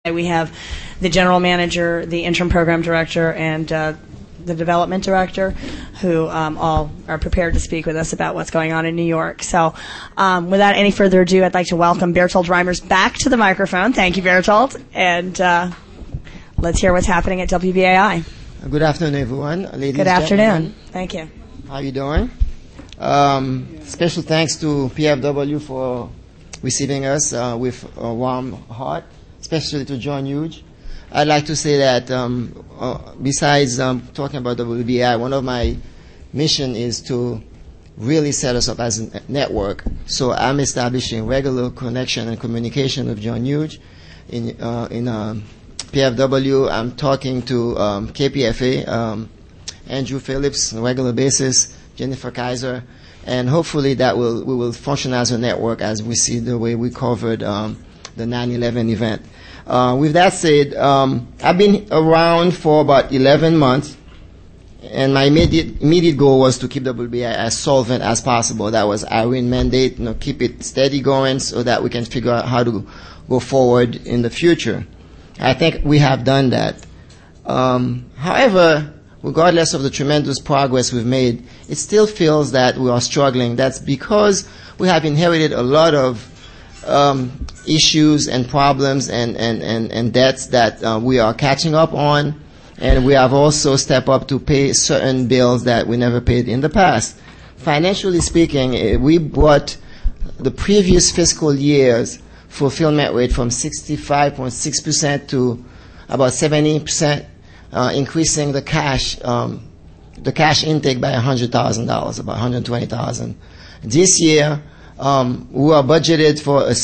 We have the general manager, the interim program director, and the development director, who all are prepared to speak with us about what's going on in New York. So without any further ado, I'd like to welcome Bertold Reimers back to the microphone. Thank you, Bertold. And let's hear what's happening at WBAI. Good afternoon, everyone. Ladies Good afternoon. Thank you. How are you doing? Special thanks to PFW for receiving us with a warm heart, especially to John Hughes. I'd like to say that besides talking about WBAI, one of my mission is to really set us up as a network. So I'm establishing regular connection and communication with John Hughes in PFW. I'm talking to KPFA, Andrew Phillips on a regular basis, Jennifer Kaiser, and hopefully we will function as a network as we see the way we covered the 9/11 event. With that said, I've been around for about 11 months, and my immediate goal was to keep WBAI as solvent as possible. That was Irene mandate, keep it steady going so that we can figure out how to go forward in the future. I think we have done that. However, regardless of the tremendous progress we've made, it still feels that we are struggling. That's because we have inherited a lot of issues and problems and debts that we are catching up on, and we have also stepped up to pay certain bills that we never paid in the past. Financially speaking, we brought the previous fiscal year's fulfillment rate from 65.6% to about 70%, increasing the cash intake by $100,000, about $120,000. This year, we are budgeted for a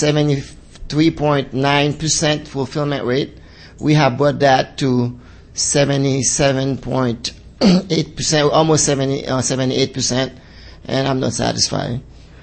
73.9% fulfillment rate. We have brought that to 77.8%, almost 78%, and I'm not satisfied.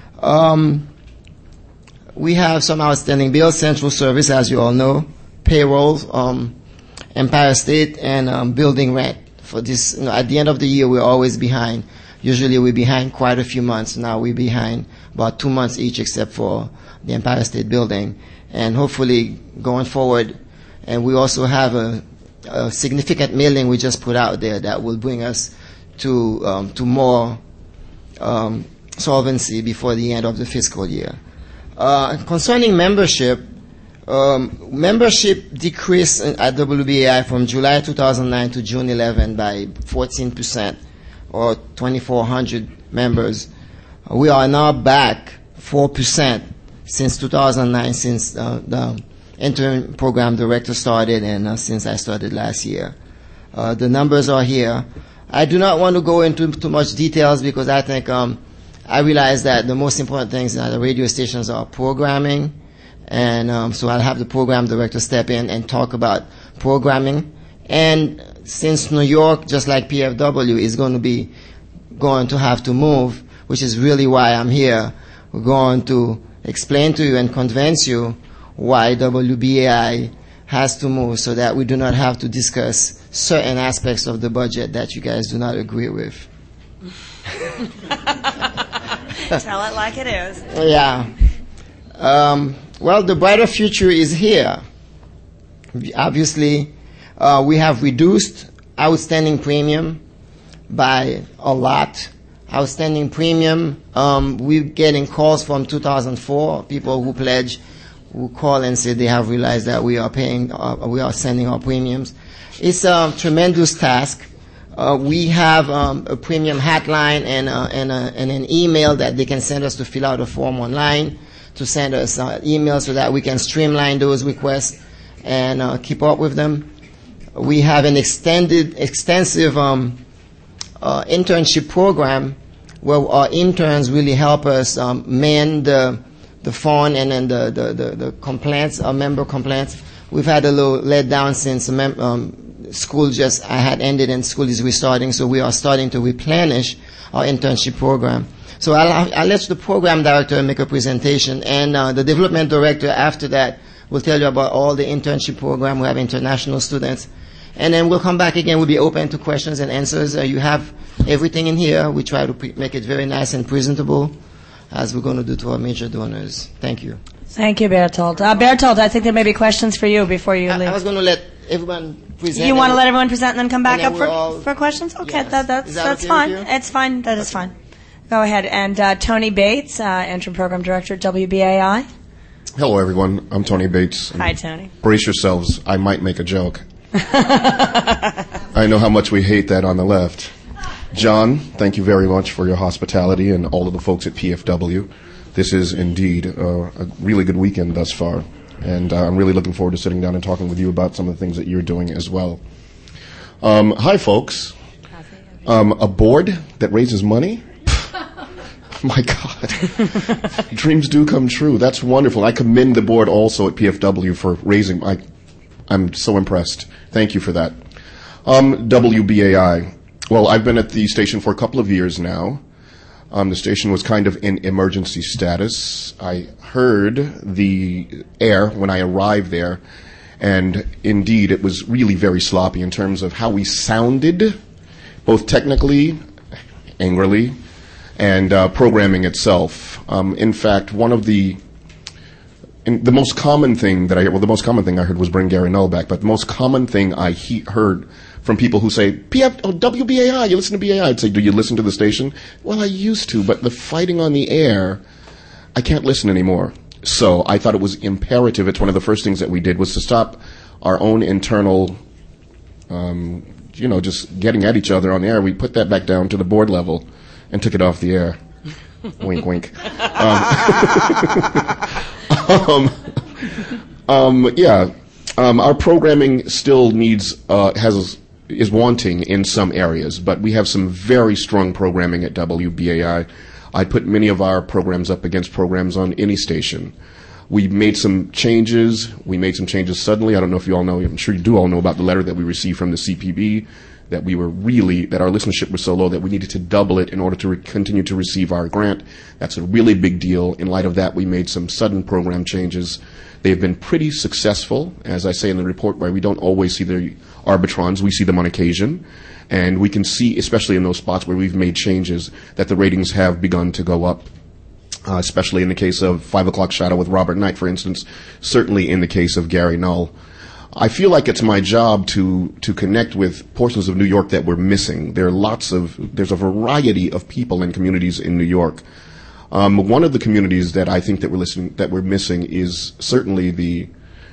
We have some outstanding bills, central service, as you all know, payroll, Empire State, and building rent. For this, at the end of the year, we're always behind. Usually we're behind quite a few months. Now we're behind about 2 months each, except for the Empire State Building. And hopefully going forward, and we also have a significant mailing we just put out there that will bring us to more solvency before the end of the fiscal year. Concerning membership, membership decreased at WBAI from July 2009 to June 11 by 14%, or 2,400 members. We are now back 4% since 2009, since the interim program director started, and since I started last year. The numbers are here. I do not want to go into too much details because I think I realize that the most important things at the radio stations are programming, and so I'll have the program director step in and talk about programming. And since New York, just like PFW, is going to have to move, which is really why I'm here, we're going to explain to you and convince you why WBAI has to move so that we do not have to discuss certain aspects of the budget that you guys do not agree with. Tell it like it is. Yeah. Well, the brighter future is here. Obviously, we have reduced outstanding premium by a lot. Outstanding premium, we're getting calls from 2004, people who pledge, who call and say they have realized that we are sending our premiums. It's a tremendous task. We have a premium hotline and an email that they can send us to fill out a form online, to send us emails so that we can streamline those requests and keep up with them. We have an extensive internship program where our interns really help us man the phone and then the complaints, member complaints. We've had a little letdown since school I had ended and school is restarting, so we are starting to replenish our internship program. So I'll let the program director make a presentation, and the development director after that will tell you about all the internship program. We have international students. And then we'll come back again. We'll be open to questions and answers. You have everything in here. We try to make it very nice and presentable, as we're going to do to our major donors. Thank you. Thank you, Bertolt. Bertolt, I think there may be questions for you before you leave. I was going to let everyone present. You want to let everyone present and then come back up all, for questions? Okay, yes. that's okay fine. It's fine. That is fine. Go ahead. And Tony Bates, Interim Program Director at WBAI. Hello, everyone. I'm Tony Bates. Hi, Tony. Brace yourselves. I might make a joke. I know how much we hate that on the left. John, thank you very much for your hospitality and all of the folks at PFW. This is indeed a really good weekend thus far, and I'm really looking forward to sitting down and talking with you about some of the things that you're doing as well. Hi, folks. A board that raises money? My God. Dreams do come true. That's wonderful. I commend the board also at PFW for raising. I'm so impressed. Thank you for that. WBAI. Well, I've been at the station for a couple of years now. The station was kind of in emergency status. I heard the air when I arrived there, and indeed it was really very sloppy in terms of how we sounded, both technically, angrily, and programming itself. In fact, one of the most common thing that I heard was bring Gary Null back, but the most common thing I heard from people who say, WBAI, you listen to BAI. I'd say, do you listen to the station? Well, I used to, but the fighting on the air, I can't listen anymore. So I thought it was imperative. It's one of the first things that we did was to stop our own internal, just getting at each other on the air. We put that back down to the board level and took it off the air. Wink, wink. Our programming still is wanting in some areas, but we have some very strong programming at WBAI. I put many of our programs up against programs on any station. We made some changes. We made some changes suddenly. I don't know if you all know. I'm sure you do all know about the letter that we received from the CPB, that our listenership was so low that we needed to double it in order to continue to receive our grant. That's a really big deal. In light of that, we made some sudden program changes. They've been pretty successful, as I say in the report, where we don't always see the arbitrons. We see them on occasion. And we can see, especially in those spots where we've made changes, that the ratings have begun to go up, especially in the case of 5 O'Clock Shadow with Robert Knight, for instance, certainly in the case of Gary Null. I feel like it's my job to connect with portions of New York that we're missing. There's a variety of people and communities in New York. One of the communities that I think that we're missing is certainly the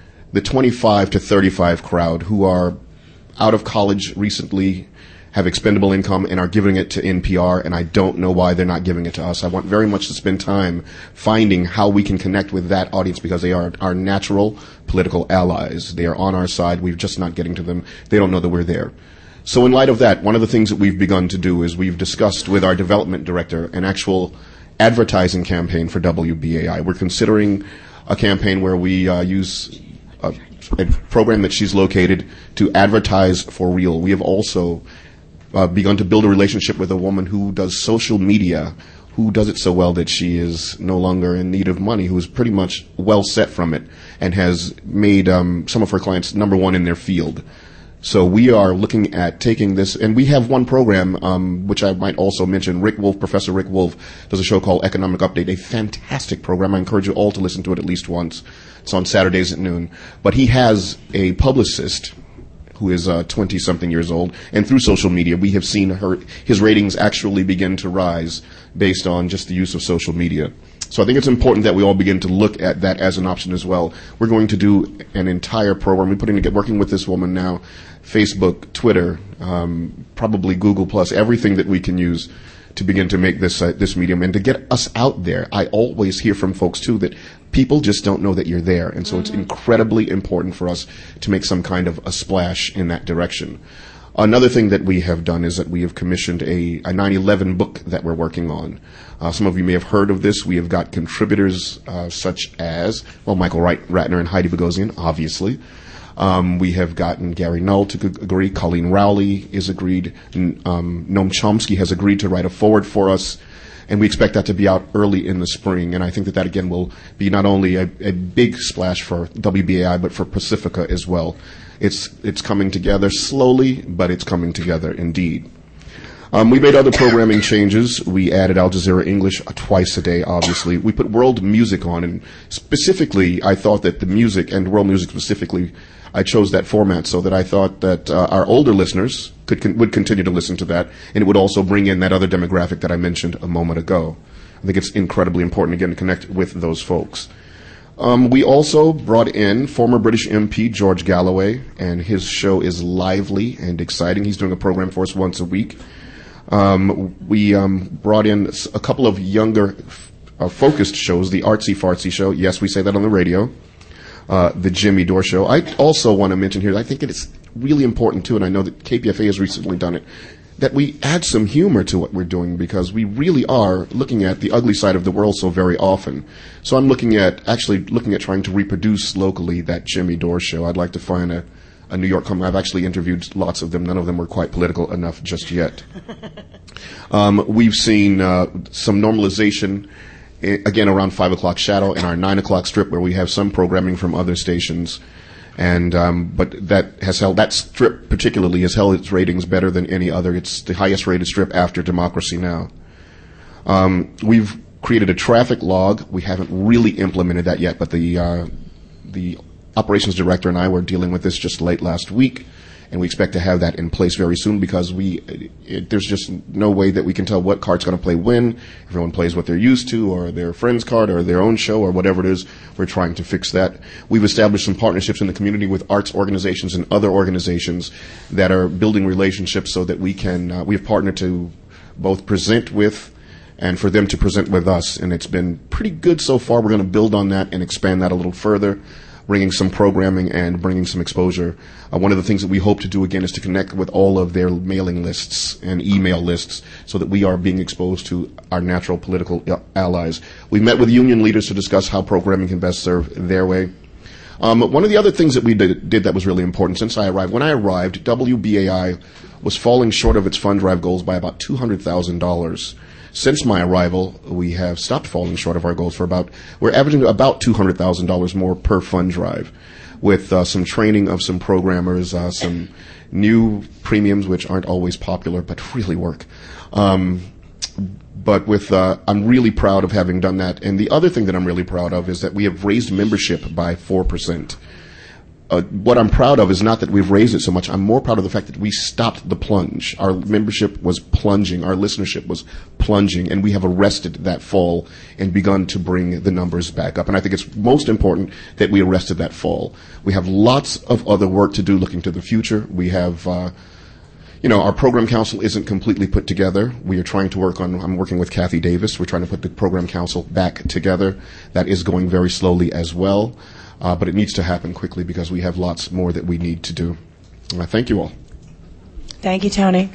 25 to 35 crowd who are out of college recently, have expendable income, and are giving it to NPR, and I don't know why they're not giving it to us. I want very much to spend time finding how we can connect with that audience, because they are our natural political allies. They are on our side. We're just not getting to them. They don't know that we're there. So in light of that, one of the things that we've begun to do is we've discussed with our development director an actual advertising campaign for WBAI. We're considering a campaign where we use a program that she's located to advertise for real. We have also begun to build a relationship with a woman who does social media, who does it so well that she is no longer in need of money, who is pretty much well set from it and has made some of her clients number one in their field. So we are looking at taking this, and we have one program, which I might also mention. Professor Rick Wolf does a show called Economic Update, a fantastic program. I encourage you all to listen to it at least once. It's on Saturdays at noon. But he has a publicist who is 20-something years old, and through social media, we have seen his ratings actually begin to rise based on just the use of social media. So I think it's important that we all begin to look at that as an option as well. We're going to do an entire program. We're working with this woman now, Facebook, Twitter, probably Google+, everything that we can use to begin to make this medium and to get us out there. I always hear from folks, too, that people just don't know that you're there. And so it's incredibly important for us to make some kind of a splash in that direction. Another thing that we have done is that we have commissioned a 9/11 book that we're working on. Some of you may have heard of this. We have got contributors such as, Michael Ratner and Heidi Bogosian, obviously. We have gotten Gary Null to agree. Colleen Rowley is agreed. Noam Chomsky has agreed to write a foreword for us. And we expect that to be out early in the spring. And I think that again will be not only a big splash for WBAI, but for Pacifica as well. It's coming together slowly, but it's coming together indeed. We made other programming changes. We added Al Jazeera English twice a day, obviously. We put world music on, and specifically, I thought that the music, and world music specifically, I chose that format so that I thought that our older listeners would continue to listen to that, and it would also bring in that other demographic that I mentioned a moment ago. I think it's incredibly important, again, to connect with those folks. We also brought in former British MP George Galloway, and his show is lively and exciting. He's doing a program for us once a week. We brought in a couple of younger focused shows, the Artsy Fartsy Show. Yes, we say that on the radio. The Jimmy Dore Show. I also want to mention here, I think it is really important too, and I know that KPFA has recently done it, that we add some humor to what we're doing, because we really are looking at the ugly side of the world so very often. So I'm looking at trying to reproduce locally that Jimmy Dore Show. I'd like to find a New York comic. I've actually interviewed lots of them. None of them were quite political enough just yet. We've seen some normalization, again, around 5 o'clock shadow and our 9 o'clock strip, where we have some programming from other stations. And but that strip particularly has held its ratings better than any other. It's the highest rated strip after Democracy Now! We've created a traffic log. We haven't really implemented that yet, but the operations director and I were dealing with this just late last week, and we expect to have that in place very soon, because there's just no way that we can tell what card's going to play when. Everyone plays what they're used to, or their friend's card, or their own show, or whatever it is. We're trying to fix that. We've established some partnerships in the community with arts organizations and other organizations that are building relationships so that we have partnered to both present with and for them to present with us, and it's been pretty good so far. We're going to build on that and expand that a little further, bringing some programming and bringing some exposure. One of the things that we hope to do, again, is to connect with all of their mailing lists and email lists so that we are being exposed to our natural political allies. We met with union leaders to discuss how programming can best serve their way. One of the other things that we did that was really important since I arrived, when I arrived, WBAI was falling short of its fund drive goals by about $200,000. Since my arrival, we have stopped falling short of our goals we're averaging about $200,000 more per fund drive, with some training of some programmers, some new premiums, which aren't always popular, but really work. I'm really proud of having done that. And the other thing that I'm really proud of is that we have raised membership by 4%. What I'm proud of is not that we've raised it so much. I'm more proud of the fact that we stopped the plunge. Our membership was plunging. Our listenership was plunging. And we have arrested that fall and begun to bring the numbers back up. And I think it's most important that we arrested that fall. We have lots of other work to do looking to the future. We have, our program council isn't completely put together. We are trying to I'm working with Kathy Davis. We're trying to put the program council back together. That is going very slowly as well. But it needs to happen quickly because we have lots more that we need to do. Thank you all. Thank you, Tony.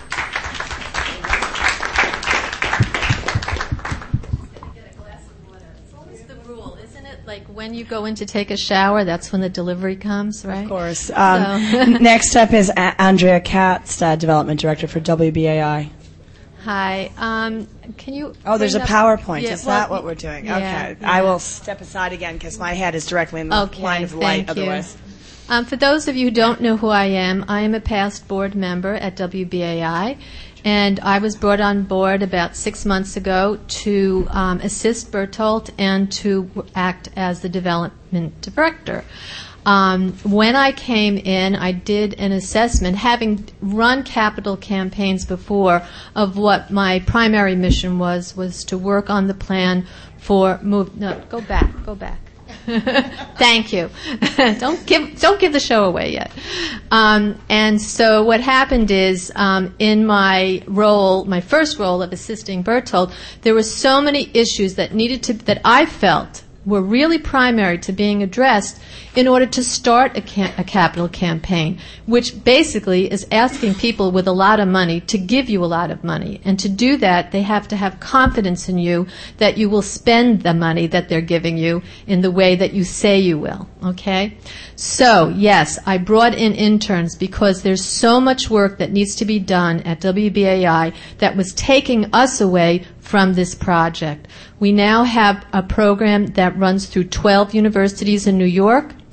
It's always the rule, isn't it? Like when you go in to take a shower, that's when the delivery comes, right? Of course. Next up is Andrea Katz, Development Director for WBAI. Hi. Can you? Oh, there's a PowerPoint. Yeah, Is that what we're doing? yeah, Okay. yeah. I will step aside again because my head is directly in the line of light thank you. otherwise. For those of you who don't know who I am a past board member at WBAI, and I was brought on board about 6 months ago to assist Bertolt and to act as the development director. When I came in, I did an assessment, having run capital campaigns before, of what my primary mission was to work on the plan for go back. Thank you. Don't give the show away yet. And so what happened is, in my first role of assisting Bertolt, there were so many issues that I felt were really primary to being addressed in order to start a capital campaign, which basically is asking people with a lot of money to give you a lot of money. And to do that, they have to have confidence in you that you will spend the money that they're giving you in the way that you say you will. Okay? So, yes, I brought in interns because there's so much work that needs to be done at WBAI that was taking us away from this project. We now have a program that runs through 12 universities in New York.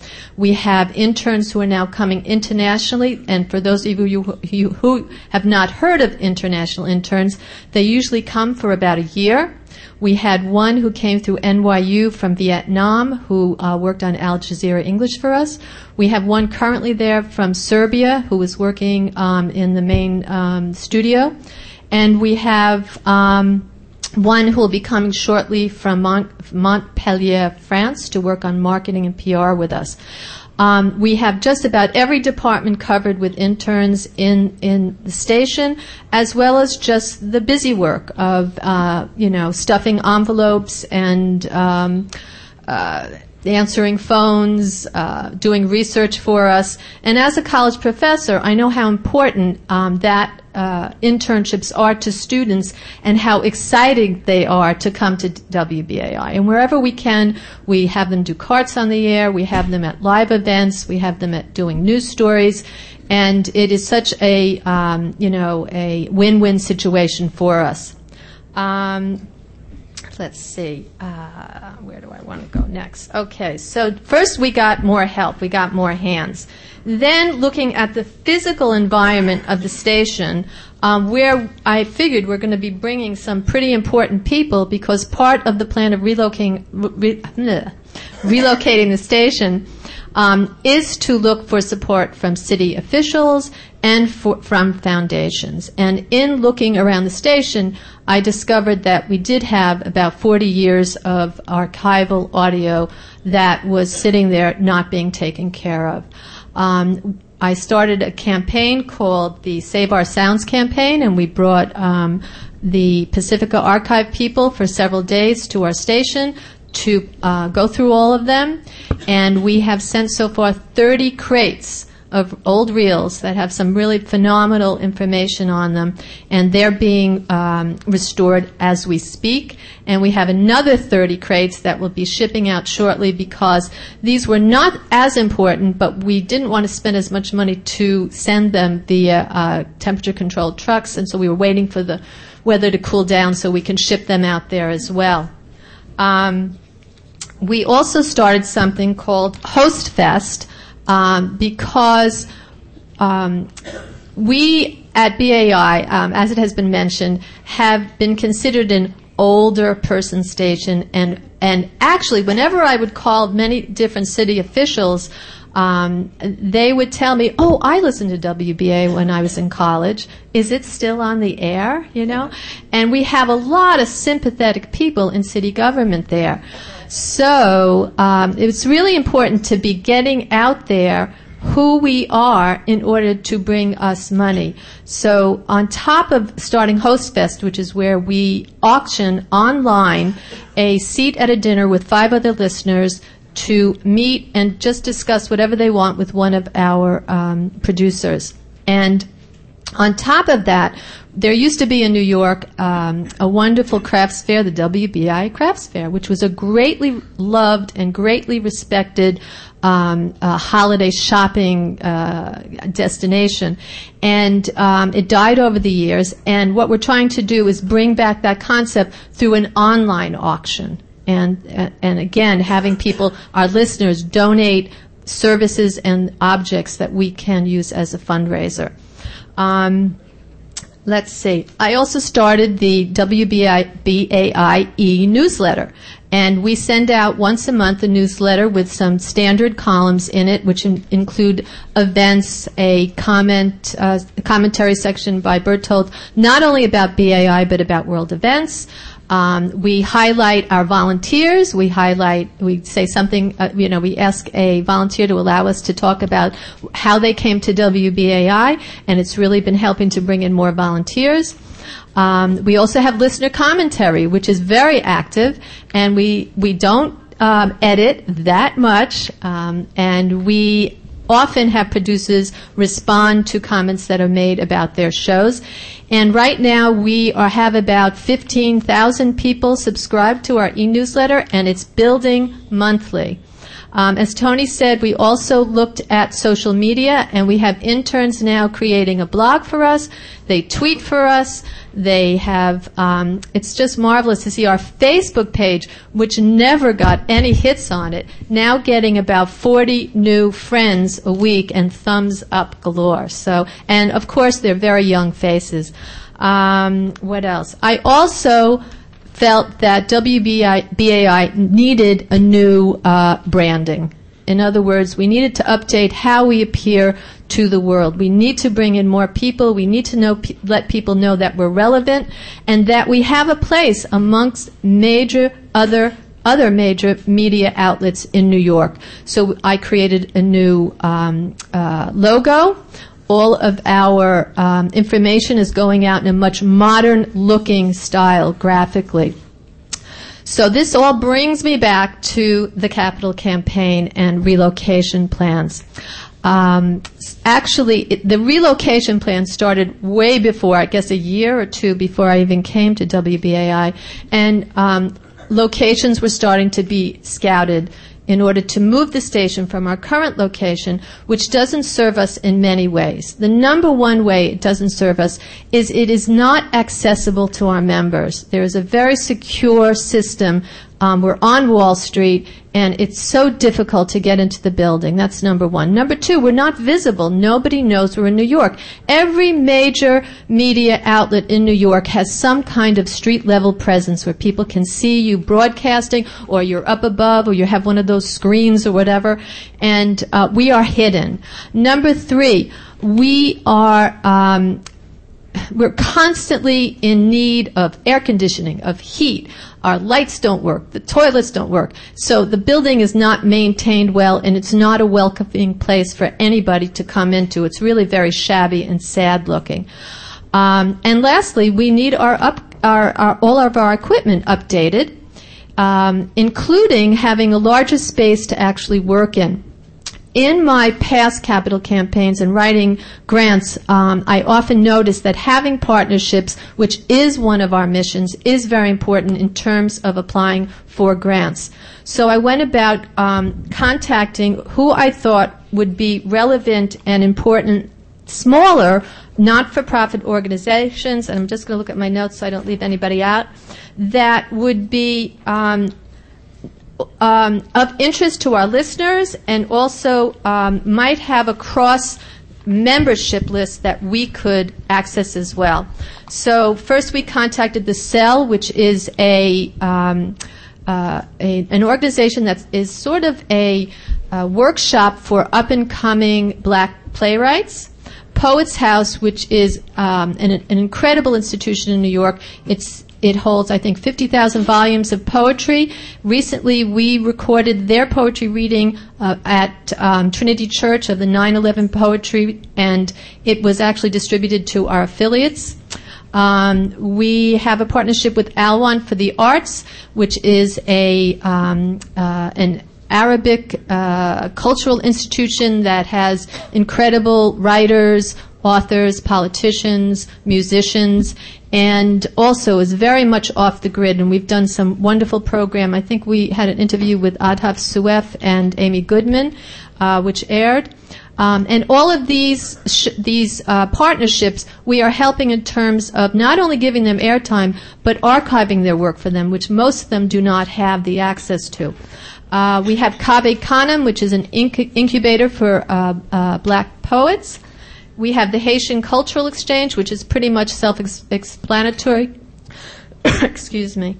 We have interns who are now coming internationally, and for those of you who have not heard of international interns, they usually come for about a year. We had one who came through NYU from Vietnam who worked on Al Jazeera English for us. We have one currently there from Serbia who is working in the main studio. And we have one who will be coming shortly from Montpellier, France, to work on marketing and PR with us. We have just about every department covered with interns in the station, as well as just the busy work of, stuffing envelopes and answering phones, doing research for us. And as a college professor, I know how important that internships are to students and how exciting they are to come to WBAI. And wherever we can, we have them do carts on the air, we have them at live events, we have them at doing news stories, and it is such a, a win-win situation for us. Let's see, where do I want to go next? Okay, so first we got more help, we got more hands. Then looking at the physical environment of the station, where I figured we're going to be bringing some pretty important people because part of the plan of relocating the station is to look for support from city officials and from foundations. And in looking around the station, I discovered that we did have about 40 years of archival audio that was sitting there not being taken care of. I started a campaign called the Save Our Sounds campaign, and we brought the Pacifica Archive people for several days to our station to go through all of them. And we have sent so far 30 crates of old reels that have some really phenomenal information on them, and they're being restored as we speak. And we have another 30 crates that will be shipping out shortly because these were not as important, but we didn't want to spend as much money to send them via temperature-controlled trucks, and so we were waiting for the weather to cool down so we can ship them out there as well. We also started something called Host Fest, because we at BAI, as it has been mentioned, have been considered an older person station, and actually whenever I would call many different city officials, they would tell me, "Oh, I listened to WBA when I was in college. Is it still on the air?" And we have a lot of sympathetic people in city government there. So it's really important to be getting out there who we are in order to bring us money. So on top of starting Host Fest, which is where we auction online a seat at a dinner with 5 other listeners to meet and just discuss whatever they want with one of our producers. And on top of that, there used to be in New York a wonderful crafts fair, the WBI Crafts Fair, which was a greatly loved and greatly respected holiday shopping destination. And it died over the years. And what we're trying to do is bring back that concept through an online auction. And again, having people, our listeners, donate services and objects that we can use as a fundraiser. Let's see. I also started the WBAI e-newsletter, and we send out once a month a newsletter with some standard columns in it, which include events, a commentary section by Bertolt, not only about BAI but about world events. We highlight our volunteers. We say something, we ask a volunteer to allow us to talk about how they came to WBAI, and it's really been helping to bring in more volunteers. We also have listener commentary, which is very active, and we don't edit that much, and we often have producers respond to comments that are made about their shows. And right now we have about 15,000 people subscribed to our e-newsletter, and it's building monthly. As Tony said, we also looked at social media, and we have interns now creating a blog for us. They tweet for us. They have, it's just marvelous to see our Facebook page, which never got any hits on it, now getting about 40 new friends a week and thumbs up galore. So, and of course, they're very young faces. What else? I also felt that WBAI needed a new branding. In other words, we needed to update how we appear to the world. We need to bring in more people. We need to let people know that we're relevant and that we have a place amongst other major media outlets in New York. So I created a new logo. All of our information is going out in a much modern-looking style graphically. So this all brings me back to the capital campaign and relocation plans. Actually, the relocation plan started way before, I guess a year or two before I even came to WBAI, and locations were starting to be scouted in order to move the station from our current location, which doesn't serve us in many ways. The number one way it doesn't serve us is it is not accessible to our members. There is a very secure system. We're on Wall Street, and it's so difficult to get into the building. That's number one. Number two, we're not visible. Nobody knows we're in New York. Every major media outlet in New York has some kind of street-level presence where people can see you broadcasting, or you're up above, or you have one of those screens or whatever, and we are hidden. Number three, we're constantly in need of air conditioning, of heat. Our lights don't work. The toilets don't work. So the building is not maintained well, and it's not a welcoming place for anybody to come into. It's really very shabby and sad looking. And lastly, we need all of our equipment updated, including having a larger space to actually work in. In my past capital campaigns and writing grants, I often noticed that having partnerships, which is one of our missions, is very important in terms of applying for grants. So I went about contacting who I thought would be relevant and important, smaller, not-for-profit organizations, and I'm just going to look at my notes so I don't leave anybody out, that would be of interest to our listeners, and also might have a cross-membership list that we could access as well. So first we contacted the Cell, which is an organization that is sort of a workshop for up-and-coming black playwrights. Poets House, which is an incredible institution in New York. It holds, I think, 50,000 volumes of poetry. Recently, we recorded their poetry reading at Trinity Church of the 9/11 poetry, and it was actually distributed to our affiliates. We have a partnership with Alwan for the Arts, which is an Arabic cultural institution that has incredible writers, authors, politicians, musicians, and also is very much off the grid. And we've done some wonderful program. I think we had an interview with Adhaf Suef and Amy Goodman, which aired. And all of these partnerships, we are helping in terms of not only giving them airtime, but archiving their work for them, which most of them do not have the access to. We have Kaveh Khanam, which is an incubator for black poets. We have the Haitian Cultural Exchange, which is pretty much self-explanatory. Excuse me.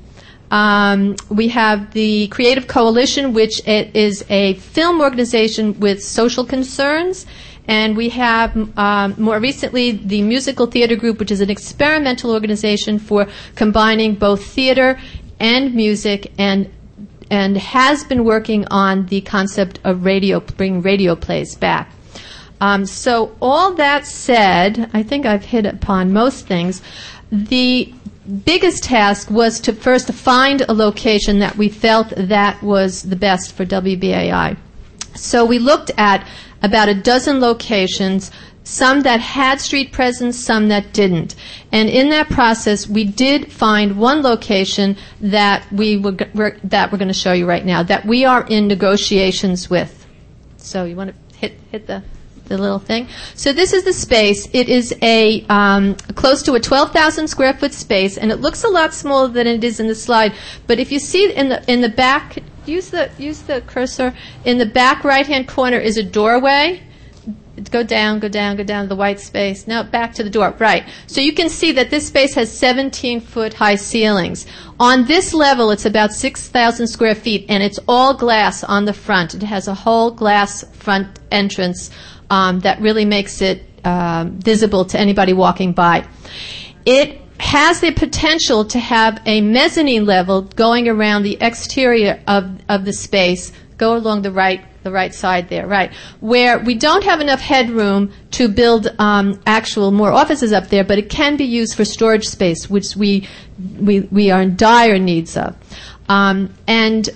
We have the Creative Coalition, which is a film organization with social concerns. And we have, more recently, the Musical Theater Group, which is an experimental organization for combining both theater and music, and has been working on the concept of bringing radio plays back. So all that said, I think I've hit upon most things. The biggest task was to first find a location that we felt that was the best for WBAI. So we looked at about a dozen locations, some that had street presence, some that didn't. And in that process, we did find one location that we're going to show you right now, that we are in negotiations with. So you want to hit the little thing. So this is the space. It is a close to a 12,000 square foot space, and it looks a lot smaller than it is in the slide. But if you see in the back, use the cursor. In the back right hand corner is a doorway. Go down to the white space. Now back to the door. Right. So you can see that this space has 17-foot high ceilings. On this level, it's about 6,000 square feet, and it's all glass on the front. It has a whole glass front entrance that really makes it visible to anybody walking by. It has the potential to have a mezzanine level going around the exterior of the space. Go along the right side there, right, where we don't have enough headroom to build actual more offices up there, but it can be used for storage space, which we are in dire needs of. And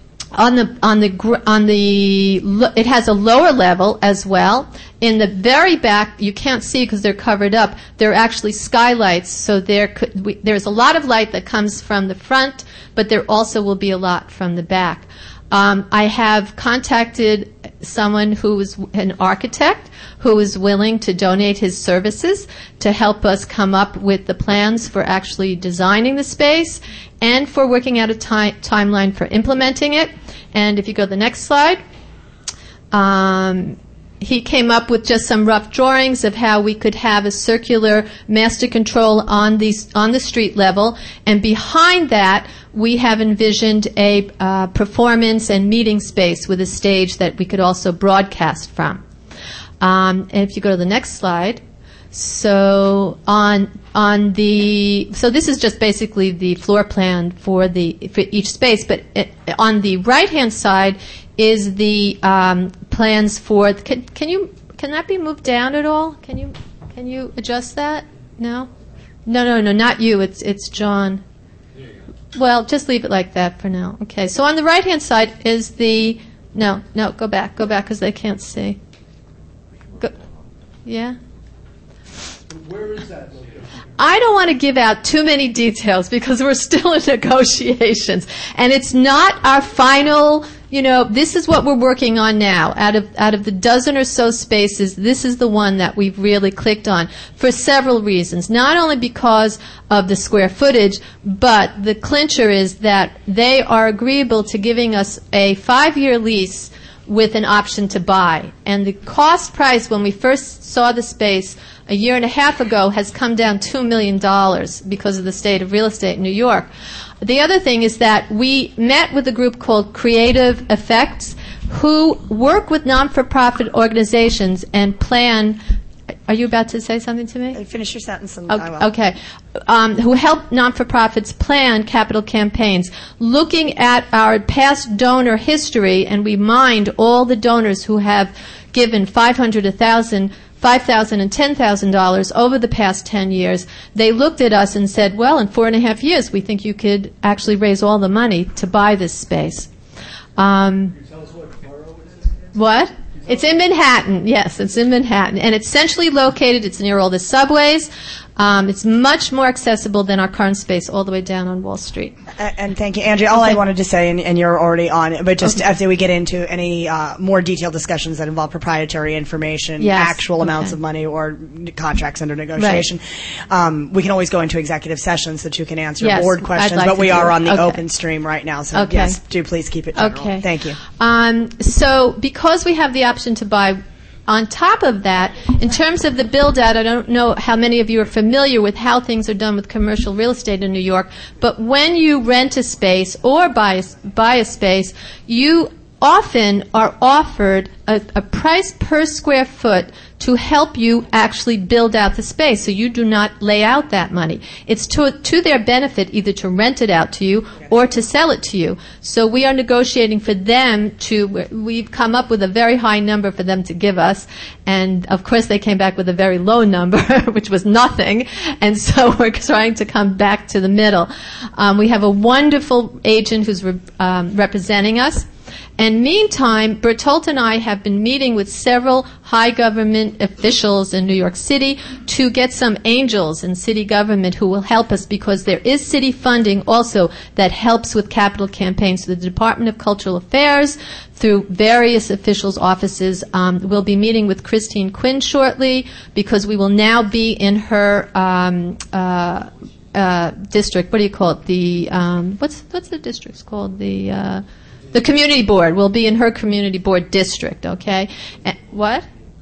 it has a lower level as well. In the very back, you can't see because they're covered up. There are actually skylights, so there's a lot of light that comes from the front, but there also will be a lot from the back. I have contacted someone who is an architect who is willing to donate his services to help us come up with the plans for actually designing the space and for working out a timeline for implementing it. And if you go to the next slide, he came up with just some rough drawings of how we could have a circular master control on the street level, and behind that we have envisioned a performance and meeting space with a stage that we could also broadcast from. And if you go to the next slide, so so this is just basically the floor plan for each space, but on the right hand side is the plans for. Can that be moved down at all? Can you adjust that? No, not you. It's John. Well, just leave it like that for now. Okay. So on the right hand side is the no. Go back because they can't see. Yeah. Where is that located? I don't want to give out too many details because we're still in negotiations, and it's not our final. This is what we're working on now. Out of the dozen or so spaces, this is the one that we've really clicked on for several reasons. Not only because of the square footage, but the clincher is that they are agreeable to giving us a 5-year lease with an option to buy. And the cost price when we first saw the space a year and a half ago has come down $2 million because of the state of real estate in New York. The other thing is that we met with a group called Creative Effects who work with non-for-profit organizations and plan. Are you about to say something to me? Finish your sentence and I will. Okay. Who help non-for-profits plan capital campaigns, looking at our past donor history, and we mined all the donors who have given $500, $1,000, $5,000 and $10,000 over the past 10 years. They looked at us and said, well, in 4.5 years, we think you could actually raise all the money to buy this space. Can you tell us what borough it is again? What? It's in Manhattan. Yes, it's in Manhattan. And it's centrally located. It's near all the subways. It's much more accessible than our current space all the way down on Wall Street. And thank you, Andrea. All I wanted to say, and you're already on it, but just after we get into any more detailed discussions that involve proprietary information, actual amounts of money, or contracts under negotiation, we can always go into executive sessions so that you can answer board questions, but we are on the open stream right now, so yes, do please keep it general. Okay. Thank you. So because we have the option to buy, on top of that, in terms of the build-out, I don't know how many of you are familiar with how things are done with commercial real estate in New York, but when you rent a space or buy a space, you often are offered a price per square foot to help you actually build out the space, so you do not lay out that money. It's to their benefit either to rent it out to you or to sell it to you. So we are negotiating for them we've come up with a very high number for them to give us, and of course they came back with a very low number, which was nothing, and so we're trying to come back to the middle. We have a wonderful agent who's representing us, And meantime, Bertolt and I have been meeting with several high government officials in New York City to get some angels in city government who will help us, because there is city funding also that helps with capital campaigns. So the Department of Cultural Affairs, through various officials' offices, we'll be meeting with Christine Quinn shortly, because we will now be in her district. What do you call it? The what's the district's called? The community board. We'll be in her community board district. Okay. What?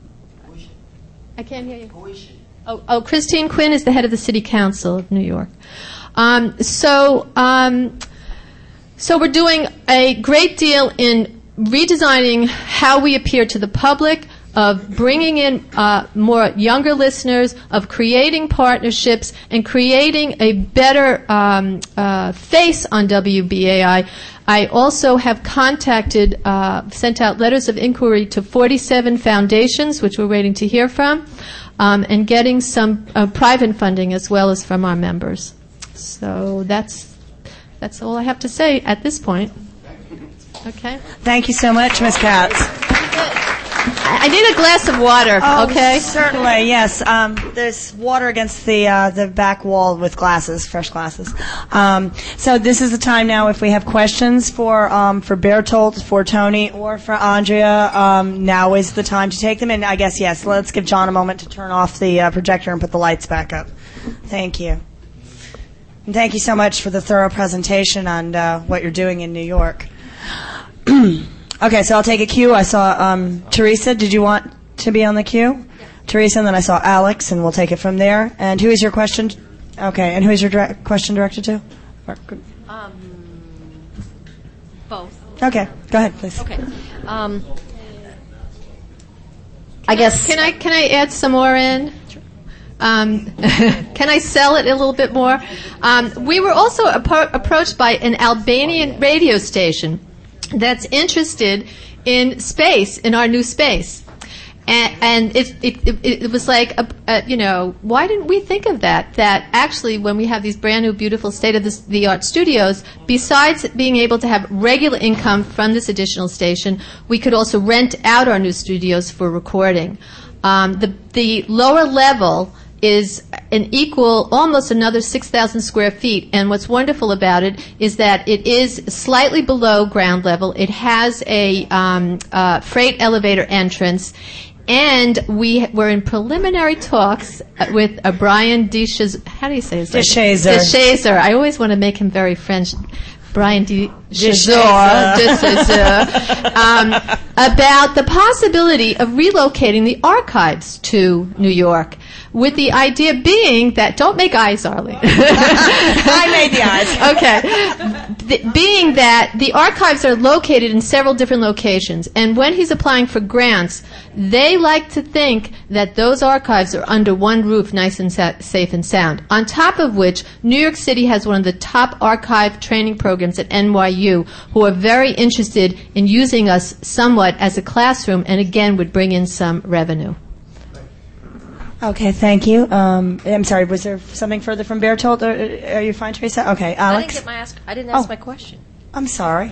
I can't hear you. Oh, Christine Quinn is the head of the City Council of New York. So we're doing a great deal in redesigning how we appear to the public, of bringing in more younger listeners, of creating partnerships, and creating a better face on WBAI. I also have contacted, sent out letters of inquiry to 47 foundations, which we're waiting to hear from, and getting some private funding as well as from our members. So that's all I have to say at this point. Okay. Thank you so much, Ms. Katz. I need a glass of water, okay? Certainly, yes. There's water against the back wall with glasses, fresh glasses. So this is the time now, if we have questions for Bertolt, for Tony, or for Andrea, now is the time to take them. And I guess, yes, let's give John a moment to turn off the projector and put the lights back up. Thank you. And thank you so much for the thorough presentation on what you're doing in New York. Okay, so I'll take a cue. I saw Teresa. Did you want to be on the queue? Yeah. Teresa, and then I saw Alex, and we'll take it from there. And who is your question? Okay, and who is your question directed to? Both. Okay, go ahead, please. Okay. I guess. Can I add some more in? Can I sell it a little bit more? We were also approached by an Albanian radio station that's interested in space, in our new space. And it was like, why didn't we think of that? That actually, when we have these brand new, beautiful, state-of-the-art studios, besides being able to have regular income from this additional station, we could also rent out our new studios for recording. The lower level is almost another 6,000 square feet. And what's wonderful about it is that it is slightly below ground level. It has a freight elevator entrance. And we're in preliminary talks with Brian DeShazer. How do you say his name? DeShazer. I always want to make him very French. Brian DeShazer, about the possibility of relocating the archives to New York, with the idea being that, don't make eyes, Arlene. I made the eyes. Okay. Being that the archives are located in several different locations, and when he's applying for grants, they like to think that those archives are under one roof, nice and safe and sound. On top of which, New York City has one of the top archive training programs at NYU, who are very interested in using us somewhat as a classroom, and again would bring in some revenue. Okay, thank you. I'm sorry, was there something further from Bertolt? Are you fine, Teresa? Okay, Alex? I didn't ask my question. I'm sorry.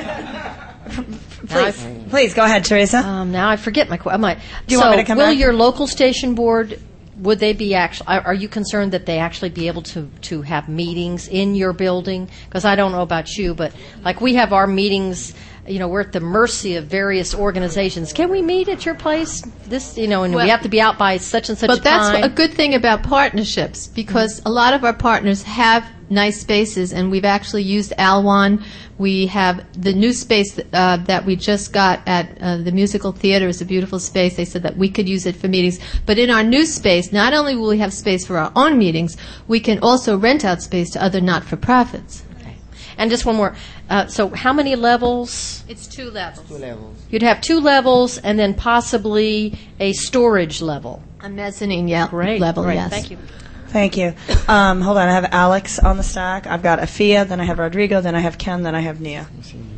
Please, go ahead, Teresa. Now I forget my question. Do you want me to come back? Will your local station board, would they be are you concerned that they actually be able to have meetings in your building? Because I don't know about you, but like we have our meetings, we're at the mercy of various organizations. Can we meet at your place? And we have to be out by such and such a time. But that's a good thing about partnerships, because a lot of our partners have nice spaces, and we've actually used Alwan. We have the new space that we just got at the Musical Theater is a beautiful space. They said that we could use it for meetings. But in our new space, not only will we have space for our own meetings, we can also rent out space to other not-for-profits. And just one more. So how many levels? It's 2 levels. 2 levels. You'd have 2 levels and then possibly a storage level. A mezzanine Great. level, Great. yes. Thank you. Thank you. Hold on, I have Alex on the stack. I've got Afia, then I have Rodrigo, then I have Ken, then I have Nia.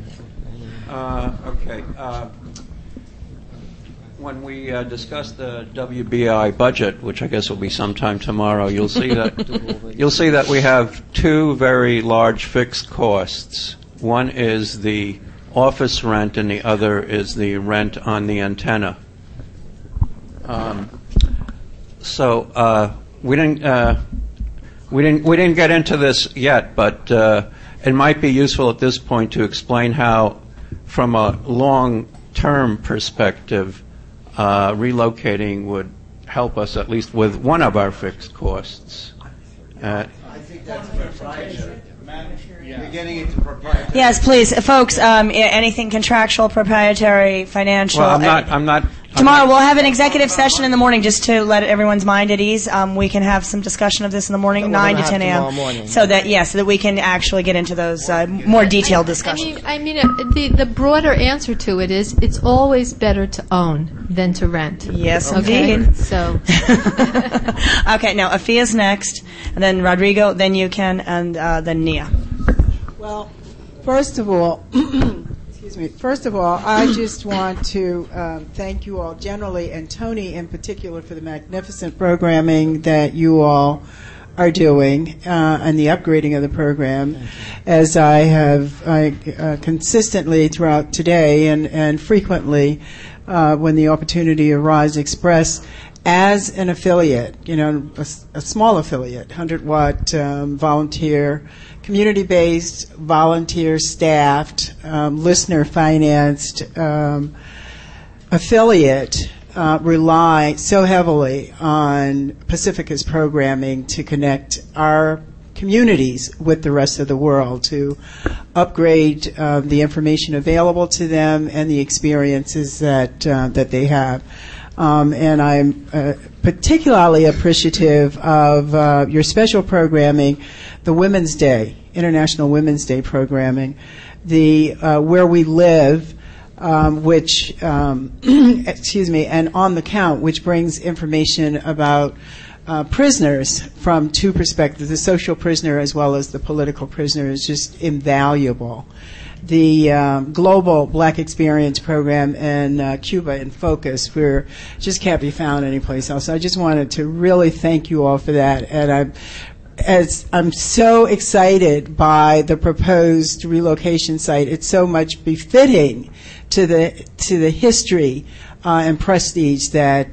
Okay. When we discuss the WBI budget, which I guess will be sometime tomorrow, you'll see that we have 2 very large fixed costs. One is the office rent, and the other is the rent on the antenna. So we didn't get into this yet, but it might be useful at this point to explain how, from a long-term perspective, relocating would help us at least with one of our fixed costs. I think that's proprietary. You're getting into proprietary. Yes, please, folks. Anything contractual, proprietary, financial. Well, I'm not. Tomorrow we'll have an executive session in the morning just to let everyone's mind at ease. We can have some discussion of this in the morning, So 9 to 10 tomorrow a.m. morning. So that we can actually get into those more detailed discussions. The broader answer to it is it's always better to own than to rent. Yes, Okay? indeed. So, Okay, now Afia's next, and then Rodrigo, then you can, and then Nia. Well, first of all, I just want to thank you all generally, and Tony in particular, for the magnificent programming that you all are doing and the upgrading of the program, as I have consistently throughout today and frequently when the opportunity arises express as an affiliate, a small affiliate, 100-watt volunteer, community-based, volunteer-staffed, listener-financed affiliate rely so heavily on Pacifica's programming to connect our communities with the rest of the world, to upgrade the information available to them and the experiences that they have. And I'm particularly appreciative of your special programming, the Women's Day, International Women's Day programming, the Where We Live, which, excuse me, and On the Count, which brings information about prisoners from two perspectives, the social prisoner as well as the political prisoner, is just invaluable. The Global Black Experience Program in Cuba in Focus, where just can't be found anyplace else. I just wanted to really thank you all for that, and I'm so excited by the proposed relocation site. It's so much befitting to the history and prestige that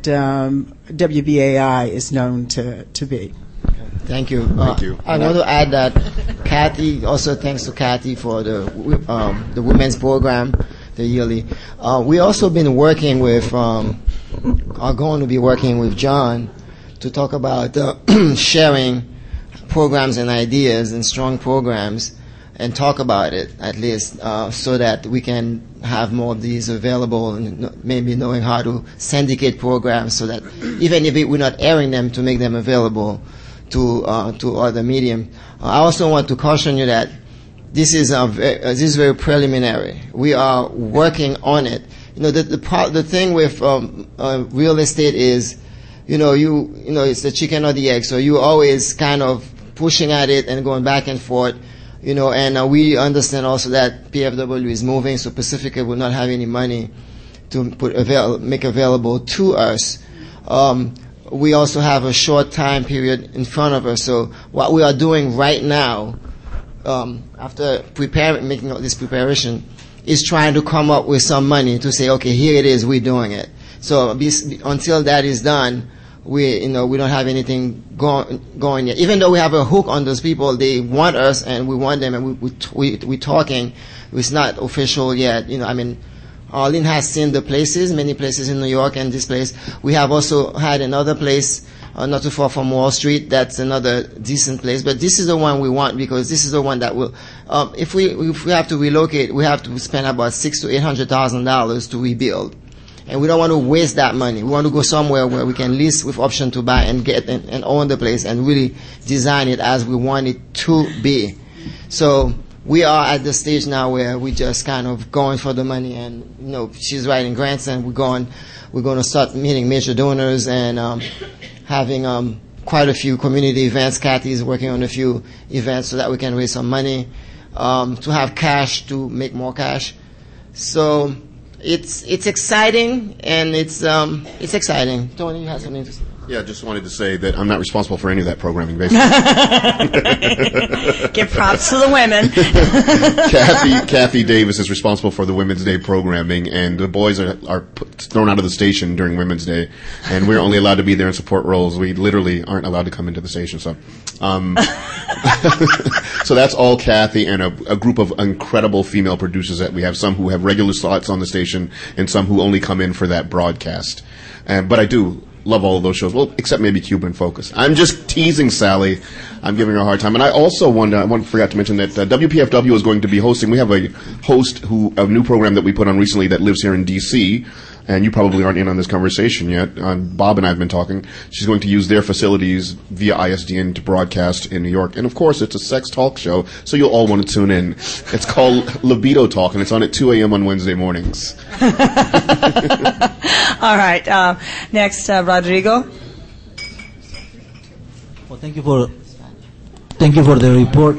WBAI is known to be. Thank you. Thank you. I want to add that Kathy, also thanks to Kathy for the women's program, the yearly. We also been working with, are going to be working with John to talk about sharing programs and ideas and strong programs and talk about it at least so that we can have more of these available and maybe knowing how to syndicate programs so that even if we're not airing them, to make them available to other medium. I also want to caution you that this is very preliminary. We are working on it. The thing with real estate is, it's the chicken or the egg. So you always kind of pushing at it and going back and forth. And we understand also that PFW is moving, so Pacifica will not have any money to make available to us. We also have a short time period in front of us. So what we are doing right now, after making all this preparation, is trying to come up with some money to say, okay, here it is, we're doing it. So until that is done, we don't have anything going yet. Even though we have a hook on those people, they want us and we want them, and we're talking. It's not official yet. Arlene has seen the places, many places in New York, and this place. We have also had another place not too far from Wall Street. That's another decent place. But this is the one we want because this is the one that will. If we have to relocate, we have to spend about $600,000 to $800,000 to rebuild, and we don't want to waste that money. We want to go somewhere where we can lease with option to buy and get and own the place and really design it as we want it to be. So we are at the stage now where we just kind of going for the money, and she's writing grants, and we're going to start meeting major donors and having quite a few community events. Kathy is working on a few events so that we can raise some money to have cash to make more cash. So it's exciting, and it's exciting. Tony, you have something to say? Yeah, just wanted to say that I'm not responsible for any of that programming, basically. Give props to the women. Kathy Davis is responsible for the Women's Day programming, and the boys are thrown out of the station during Women's Day, and we're only allowed to be there in support roles. We literally aren't allowed to come into the station, so. So that's all Kathy and a group of incredible female producers that we have, some who have regular slots on the station and some who only come in for that broadcast. But I do love all of those shows. Well, except maybe Cuban Focus. I'm just teasing Sally. I'm giving her a hard time. And I also forgot to mention that WPFW is going to be hosting. We have a host a new program that we put on recently that lives here in D.C., and you probably aren't in on this conversation yet. Bob and I have been talking. She's going to use their facilities via ISDN to broadcast in New York. And, of course, it's a sex talk show, so you'll all want to tune in. It's called Libido Talk, and it's on at 2 a.m. on Wednesday mornings. All right. Next, Rodrigo. Well, thank you for the report.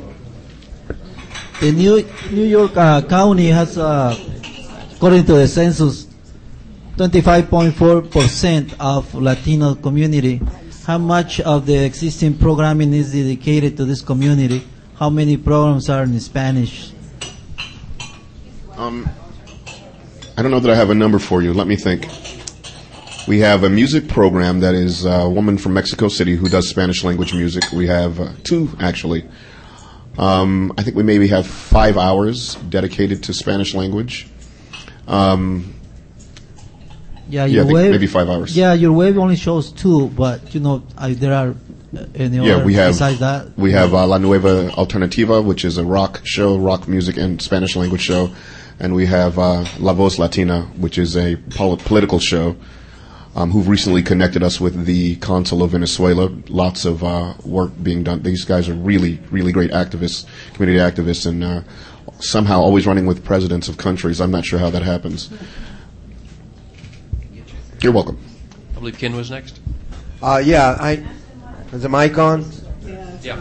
The New York County has, according to the census, 25.4% of Latino community. How much of the existing programming is dedicated to this community? How many programs are in Spanish? I don't know that I have a number for you. Let me think. We have a music program that is a woman from Mexico City who does Spanish language music. We have two, actually. I think we maybe have 5 hours dedicated to Spanish language. Maybe 5 hours. Yeah, your wave only shows 2, but there are any other besides that. We have La Nueva Alternativa, which is a rock music and Spanish language show, and we have La Voz Latina, which is a political show, who've recently connected us with the Consul of Venezuela. Lots of work being done. These guys are really, really great activists, community activists, and somehow always running with presidents of countries. I'm not sure how that happens. You're welcome. I believe Ken was next. Is the mic on? Yeah.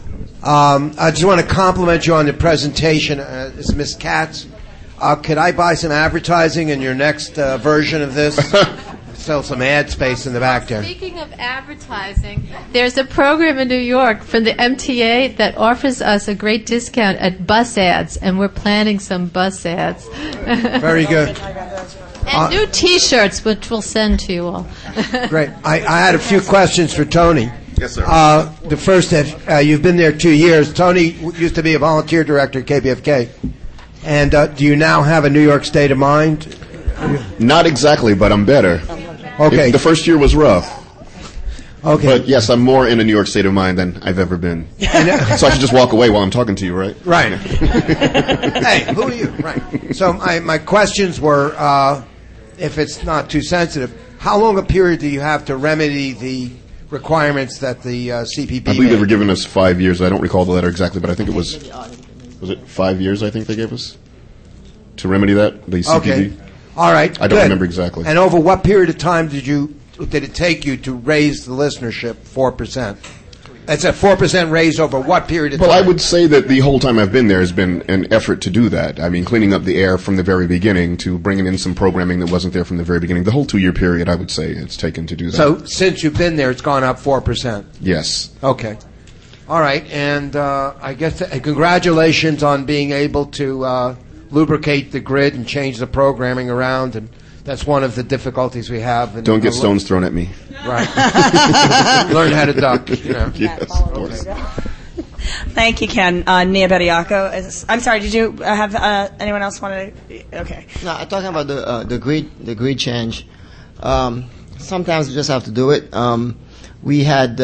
I just want to compliment you on the presentation. It's Ms. Katz. Could I buy some advertising in your next version of this? Sell some ad space in the back there. Speaking of advertising, there's a program in New York from the MTA that offers us a great discount at bus ads, and we're planning some bus ads. Very good. And new T-shirts, which we'll send to you all. Great. I had a few questions for Tony. Yes, sir. The first, you've been there 2 years. Tony used to be a volunteer director at KPFK. And do you now have a New York state of mind? Not exactly, but I'm better. Okay. The first year was rough. Okay. But yes, I'm more in a New York state of mind than I've ever been. So I should just walk away while I'm talking to you, right? Right. Hey, who are you? Right. So my questions were, if it's not too sensitive, how long a period do you have to remedy the requirements that the CPP I believe they were giving us 5 years. I don't recall the letter exactly, but I think it was it 5 years I think they gave us to remedy that, the CPP? Okay. All right. I don't remember exactly. And over what period of time did it take you to raise the listenership 4%? That's a 4% raise over what period of time? Well, I would say that the whole time I've been there has been an effort to do that. I mean, cleaning up the air from the very beginning to bringing in some programming that wasn't there from the very beginning. The whole 2-year period, I would say, it's taken to do that. So since you've been there, it's gone up 4%? Yes. Okay. All right. And I guess congratulations on being able to lubricate the grid and change the programming around, and that's one of the difficulties we have. Don't get stones thrown at me. Right. Learn how to duck. Yes, of course. Thank you, Ken. Nia Bediaco. I'm sorry, did you have anyone else want to? Okay. No, I'm talking about the grid change. Sometimes we just have to do it. We had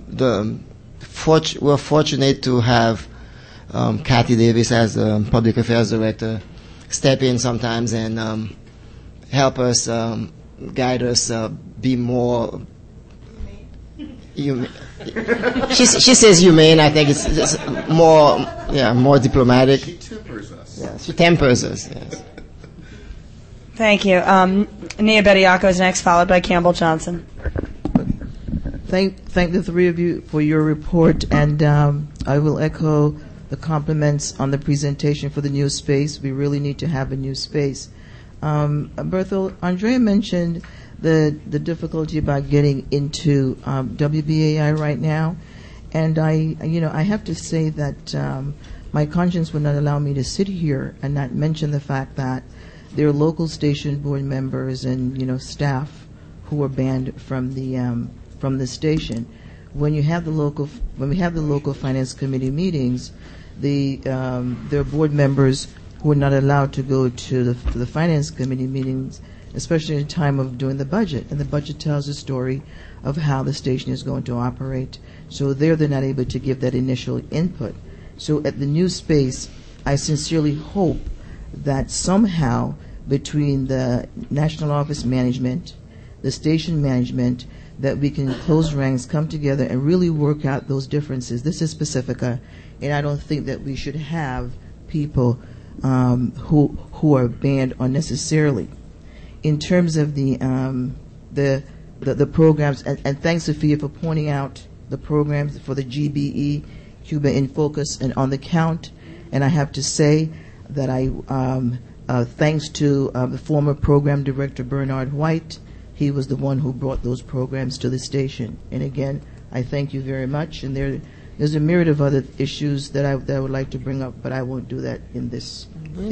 we're fortunate to have Kathy Davis as public affairs director step in sometimes and help us, guide us, be more humane. She says humane. I think it's more diplomatic. She tempers us. Yeah, she tempers us. Yes. Thank you. Nia Bediaco is next, followed by Campbell Johnson. Thank the three of you for your report, and I will echo the compliments on the presentation for the new space. We really need to have a new space. Berthel, Andrea mentioned the difficulty about getting into WBAI right now, and I have to say that my conscience would not allow me to sit here and not mention the fact that there are local station board members and staff who are banned from the station. When we have the local finance committee meetings, there are board members who are not allowed to go to the finance committee meetings, especially in time of doing the budget. And the budget tells a story of how the station is going to operate. So they're not able to give that initial input. So at the new space, I sincerely hope that somehow between the national office management, the station management, that we can close ranks, come together, and really work out those differences. This is Pacifica, and I don't think that we should have people who are banned unnecessarily. In terms of the programs, and thanks, Sophia, for pointing out the programs for the GBE, Cuba in Focus, and On the Count. And I have to say that thanks to the former program director, Bernard White, he was the one who brought those programs to the station. And again, I thank you very much. And there's a myriad of other issues that I would like to bring up, but I won't do that in this.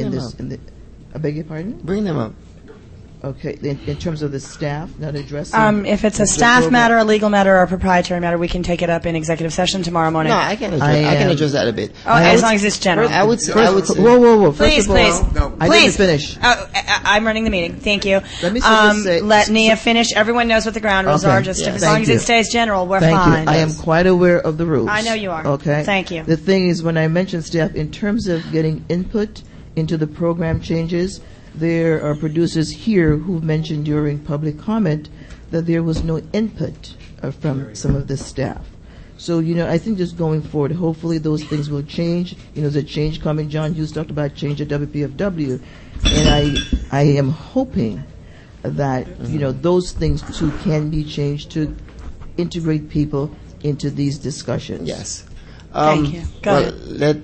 I beg your pardon? Bring them up. Okay, in terms of the staff not addressing... if it's a staff matter, a legal matter, or a proprietary matter, we can take it up in executive session tomorrow morning. No, I can address that a bit. Oh, as long as it's general. I would say... Whoa. Please. I didn't finish. I'm running the meeting. Thank you. Let me just say... Let Nia finish. Everyone knows what the ground rules are. Just as long as it stays general, we're fine. Thank you. I am quite aware of the rules. I know you are. Okay. Thank you. The thing is, when I mention staff, in terms of getting input into the program changes, there are producers here who mentioned during public comment that there was no input from some of the staff. So, I think just going forward, hopefully those things will change. There's a change coming. John Hughes talked about change at WPFW. And I am hoping that, those things too can be changed to integrate people into these discussions. Yes. Thank you. Go ahead.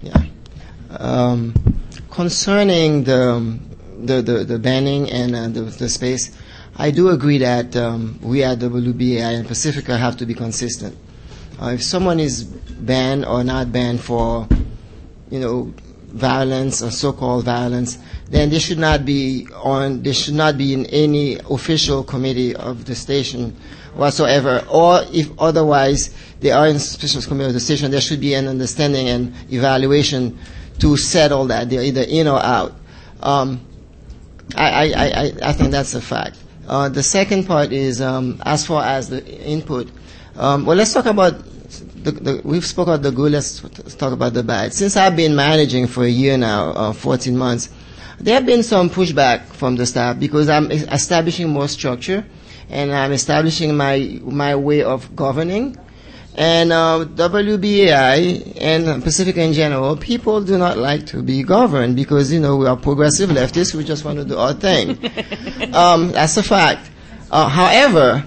Concerning the banning and the space, I do agree that we at WBAI and Pacifica have to be consistent. If someone is banned or not banned for, violence or so-called violence, then they should not be in any official committee of the station whatsoever. Or if otherwise they are in a special committee of the station, there should be an understanding and evaluation to settle that they're either in or out. I think that's a fact. The second part is as far as the input. Let's talk about we've spoken about the good. Let's talk about the bad. Since I've been managing for a year now, 14 months, there have been some pushback from the staff because I'm establishing more structure and I'm establishing my way of governing. And WBAI and Pacifica in general, people do not like to be governed because, we are progressive leftists. We just want to do our thing. That's a fact. However,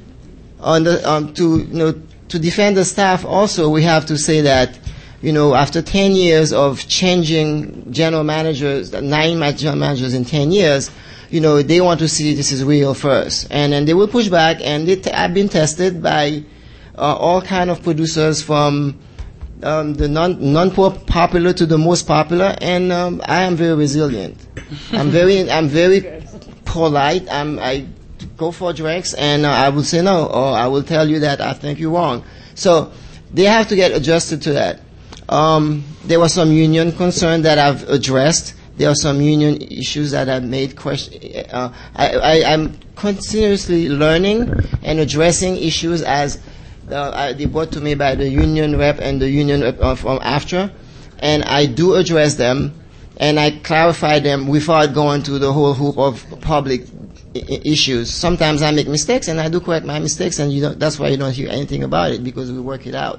to defend the staff also, we have to say that, after 10 years of changing general managers, 9 general managers in 10 years, they want to see this is real first. And then they will push back, and I've been tested by all kind of producers from the non-popular to the most popular, and I am very resilient. I'm very polite. I go for drinks, and I will say no, or I will tell you that I think you're wrong. So they have to get adjusted to that. There was some union concern that I've addressed. There are some union issues that I've made question. I'm continuously learning and addressing issues as they brought to me by the union rep and the union rep from AFTRA, and I do address them, and I clarify them without going to the whole hoop of public issues. Sometimes I make mistakes, and I do correct my mistakes, and that's why you don't hear anything about it, because we work it out.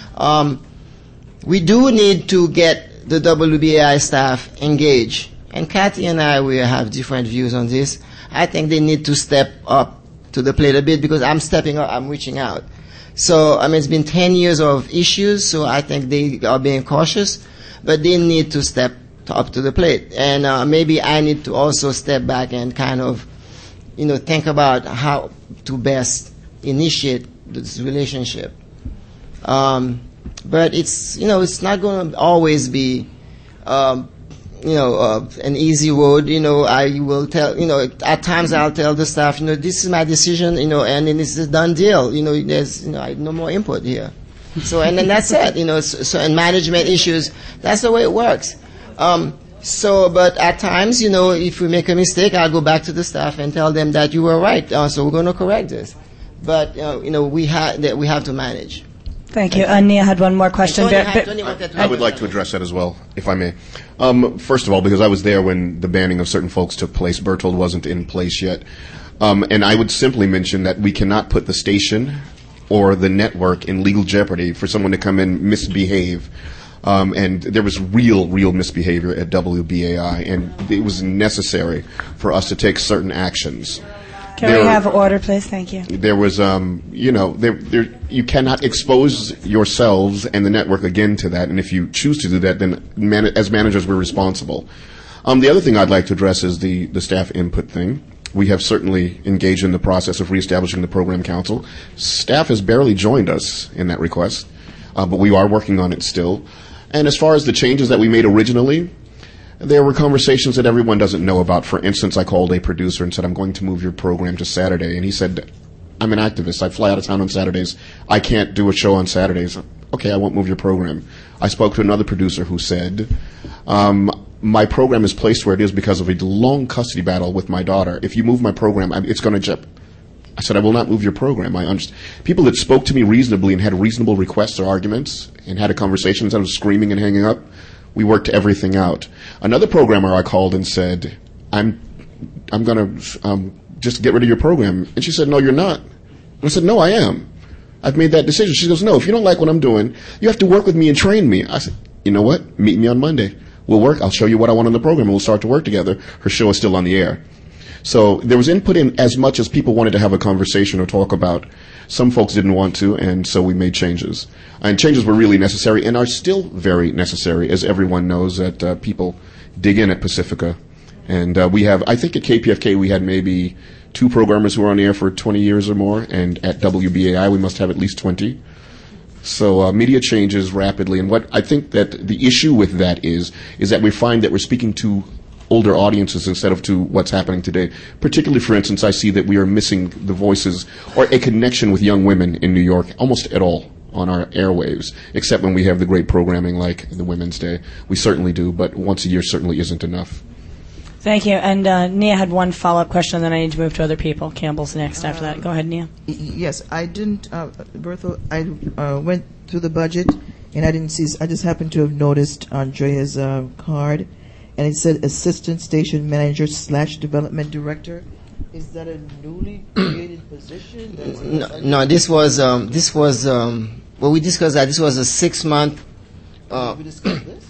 We do need to get the WBAI staff engaged, and Kathy and I, we have different views on this. I think they need to step up to the plate a bit, because I'm stepping up, I'm reaching out. So, it's been 10 years of issues, so I think they are being cautious, but they need to step up to the plate. And maybe I need to also step back and kind of, think about how to best initiate this relationship. But it's not going to always be, an easy road. I will tell, at times I'll tell the staff, this is my decision, and then it's a done deal. There's, no more input here. So, and then that's it, so in management issues, that's the way it works. But at times, if we make a mistake, I'll go back to the staff and tell them that you were right, so we're going to correct this. But, we have to manage. Thank you. Nia had one more question. I would like to address that as well, if I may. First of all, because I was there when the banning of certain folks took place, Berthold wasn't in place yet. And I would simply mention that we cannot put the station or the network in legal jeopardy for someone to come and misbehave. And there was real misbehavior at WBAI, and it was necessary for us to take certain actions. Can we have order, please? Thank you. There was, you cannot expose yourselves and the network again to that, and if you choose to do that, then as managers, we're responsible. The other thing I'd like to address is the staff input thing. We have certainly engaged in the process of reestablishing the program council. Staff has barely joined us in that request, but we are working on it still. And as far as the changes that we made originally, there were conversations that everyone doesn't know about. For instance, I called a producer and said, I'm going to move your program to Saturday. And he said, I'm an activist. I fly out of town on Saturdays. I can't do a show on Saturdays. Okay, I won't move your program. I spoke to another producer who said, my program is placed where it is because of a long custody battle with my daughter. If you move my program, it's going to I said, I will not move your program. I understand. People that spoke to me reasonably and had reasonable requests or arguments and had a conversation instead of screaming and hanging up, we worked everything out. Another programmer I called and said, I'm going to just get rid of your program. And she said, no, you're not. And I said, no, I am. I've made that decision. She goes, no, if you don't like what I'm doing, you have to work with me and train me. I said, you know what? Meet me on Monday. We'll work. I'll show you what I want on the program, and we'll start to work together. Her show is still on the air. So there was input in as much as people wanted to have a conversation or talk about. Some folks didn't want to, and so we made changes. And changes were really necessary and are still very necessary, as everyone knows that people dig in at Pacifica. And we have, I think at KPFK we had maybe 2 programmers who were on the air for 20 years or more, and at WBAI we must have at least 20. So media changes rapidly, and what I think that the issue with that is that we find that we're speaking to older audiences instead of to what's happening today. Particularly, for instance, I see that we are missing the voices or a connection with young women in New York almost at all on our airwaves, except when we have the great programming like the Women's Day. We certainly do, but once a year certainly isn't enough. Thank you. And Nia had one follow-up question, and then I need to move to other people. Campbell's next after that. Go ahead, Nia. Yes, I didn't, Bertha, I went through the budget, and I didn't see, I just happened to have noticed Andrea's card, and it said Assistant Station Manager / Development Director. Is that a newly created position? No, this was well, we discussed that. This was a 6-month. We discussed this?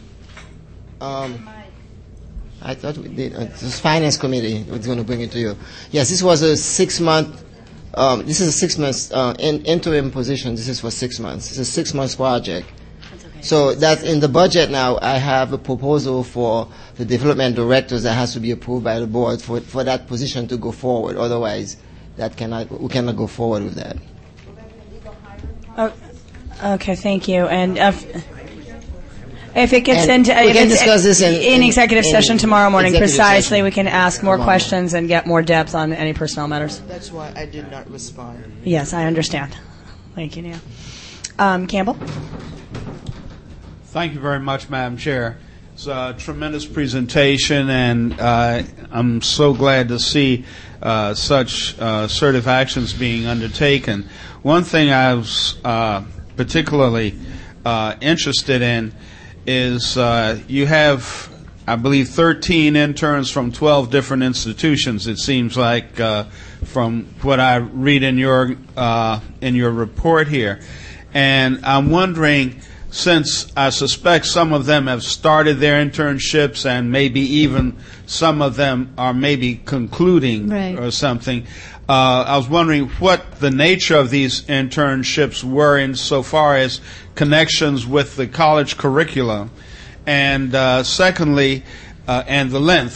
I thought we did. It was Finance Committee. We're going to bring it to you. Yes, this was a 6-month. This is a 6 months interim position. This is for 6 months. It's a 6 months project. So that's in the budget now. I have a proposal for the development directors that has to be approved by the board for that position to go forward. Otherwise, we cannot go forward with that. Oh, okay, thank you. And if it gets into we can discuss this in executive session tomorrow morning, precisely, session. we can ask more questions and get more depth on any personnel matters. That's why I did not respond. Yes, I understand. Thank you, Neil. Campbell? Thank you very much, Madam Chair. It's a tremendous presentation, and I'm so glad to see such assertive actions being undertaken. One thing I was particularly interested in is you have, I believe, 13 interns from 12 different institutions, it seems like, from what I read in your report here. And I'm wondering, since I suspect some of them have started their internships and maybe even some of them are maybe concluding or something, I was wondering what the nature of these internships were insofar as connections with the college curriculum, and secondly, and the lengths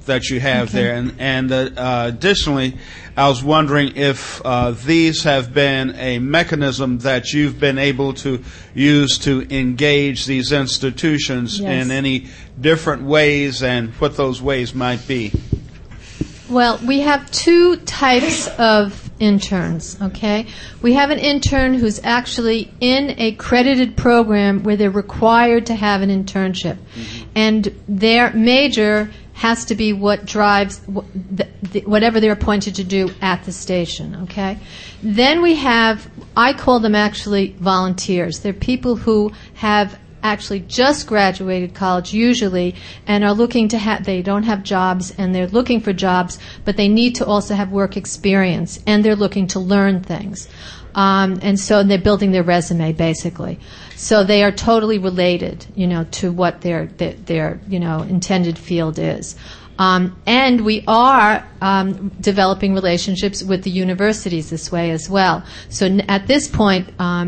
that you have there. And additionally, I was wondering if these have been a mechanism that you've been able to use to engage these institutions in any different ways, and what those ways might be. Well, we have two types of interns, okay? We have an intern who's actually in a credited program where they're required to have an internship. And their major has to be what drives whatever they're appointed to do at the station, okay? Then we have, I call them actually volunteers. They're people who have actually just graduated college usually and are looking to they don't have jobs and they're looking for jobs, but they need to also have work experience and they're looking to learn things. And so they're building their resume basically. So they are totally related, to what their intended field is. And we are developing relationships with the universities this way as well. So at this point,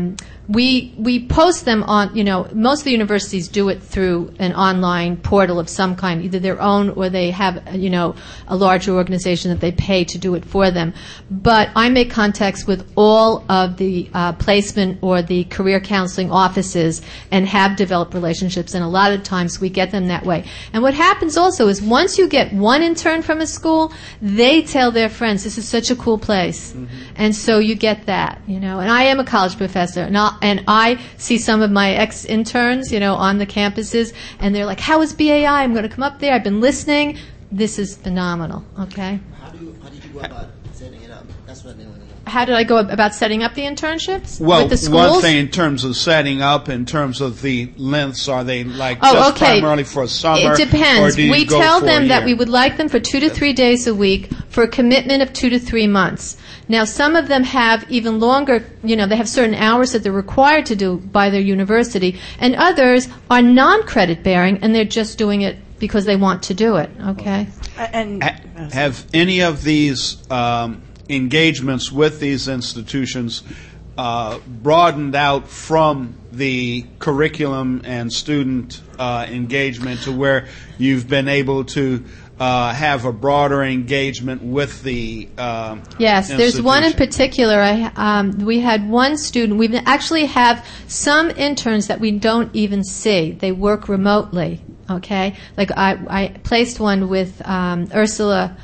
we post them on, most of the universities do it through an online portal of some kind, either their own or they have, a larger organization that they pay to do it for them. But I make contacts with all of the placement or the career counseling offices and have developed relationships, and a lot of times we get them that way. And what happens also is once you get one intern from a school, they tell their friends, this is such a cool place. And so you get that, And I am a college professor, and I see some of my ex-interns, on the campuses, and they're like, how is BAI? I'm going to come up there. I've been listening. This is phenomenal, okay? How did you go about setting it up? That's what they want to know. How did I go about setting up the internships Well, with the schools? one thing in terms of setting up, in terms of the lengths, are they just primarily for summer? It depends. Or do you We go tell for a them that year? we would like them for 2 to 3 days a week for a commitment of 2 to 3 months. Now, some of them have even longer, they have certain hours that they're required to do by their university, and others are non-credit bearing, and they're just doing it because they want to do it, okay? And have any of these engagements with these institutions broadened out from the curriculum and student engagement to where you've been able to have a broader engagement with the Yes, there's one in institution? particular. We had one student. We actually have some interns that we don't even see. They work remotely, okay? Like I placed one with Ursula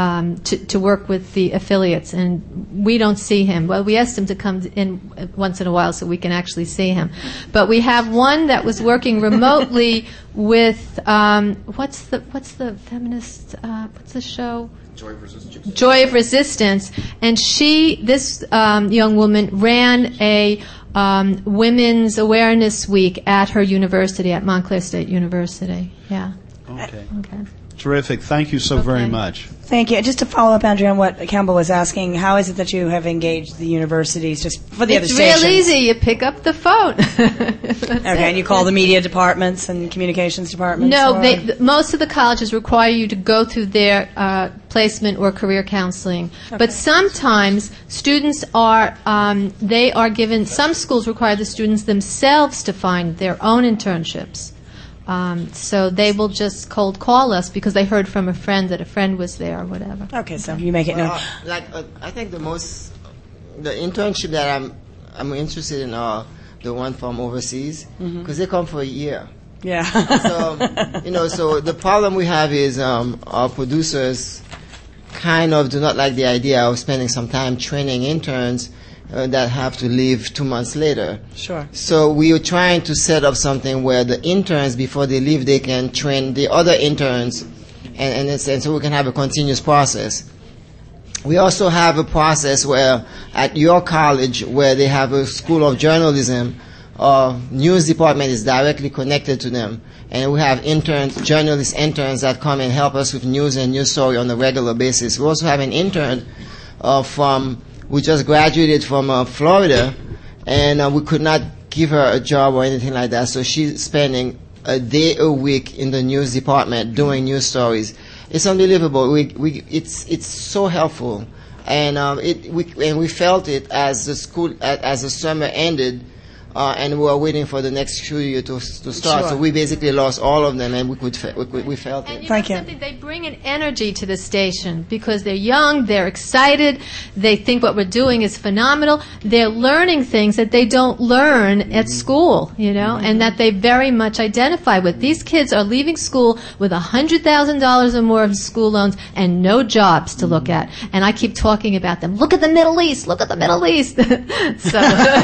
to work with the affiliates, and we don't see him. Well, we asked him to come in once in a while so we can actually see him. But we have one that was working remotely with what's the feminist what's the show? Joy of Resistance, and this young woman ran a Women's Awareness Week at her university, at Montclair State University. Yeah. Okay. Okay. Terrific. Thank you so very much. Thank you. Just to follow up, Andrea, on what Campbell was asking, how is it that you have engaged the universities just for the other stations? It's real easy. You pick up the phone. Okay, and you call the media departments and communications departments? No, or? most of the colleges require you to go through their placement or career counseling. Okay. But sometimes students are given, some schools require the students themselves to find their own internships. So they will just cold call us because they heard from a friend that a friend was there or whatever. Okay, so you make it known. I think the internship that I'm interested in are the one from overseas, because they come for a year. Yeah. So, so the problem we have is our producers kind of do not like the idea of spending some time training interns that have to leave 2 months later. Sure. So we are trying to set up something where the interns, before they leave, they can train the other interns, and so we can have a continuous process. We also have a process where at your college, where they have a school of journalism, our news department is directly connected to them. And we have journalist interns that come and help us with news and news story on a regular basis. We also have an intern we just graduated from Florida, and we could not give her a job or anything like that. So she's spending a day a week in the news department doing news stories. It's unbelievable. It's so helpful, and we felt it as the summer ended. and we were waiting for the next school year to start. Sure. So we basically lost all of them, and we felt And it. you know something? They bring an energy to the station because they're young, they're excited, they think what we're doing is phenomenal. They're learning things that they don't learn at school, and that they very much identify with. These kids are leaving school with $100,000 or more of school loans and no jobs to look at. And I keep talking about them. Look at the Middle East. Look at the Middle East. So.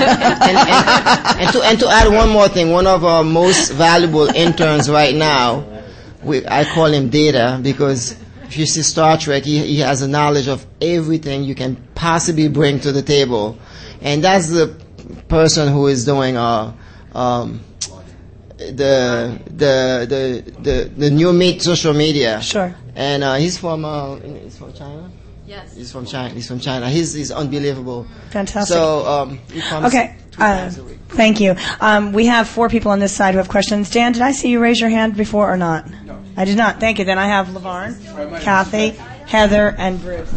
And to add one more thing, one of our most valuable interns right now, I call him Data, because if you see Star Trek, he has a knowledge of everything you can possibly bring to the table. And that's the person who is doing the new meet social media. Sure. And he's from China. Yes. He's from China. He's unbelievable. Fantastic. So he comes Okay. 2 times a week. Thank you. We have 4 people on this side who have questions. Dan, did I see you raise your hand before or not? No. I did not. Thank you. Then I have LaVarn, Kathy, Heather, and Bruce.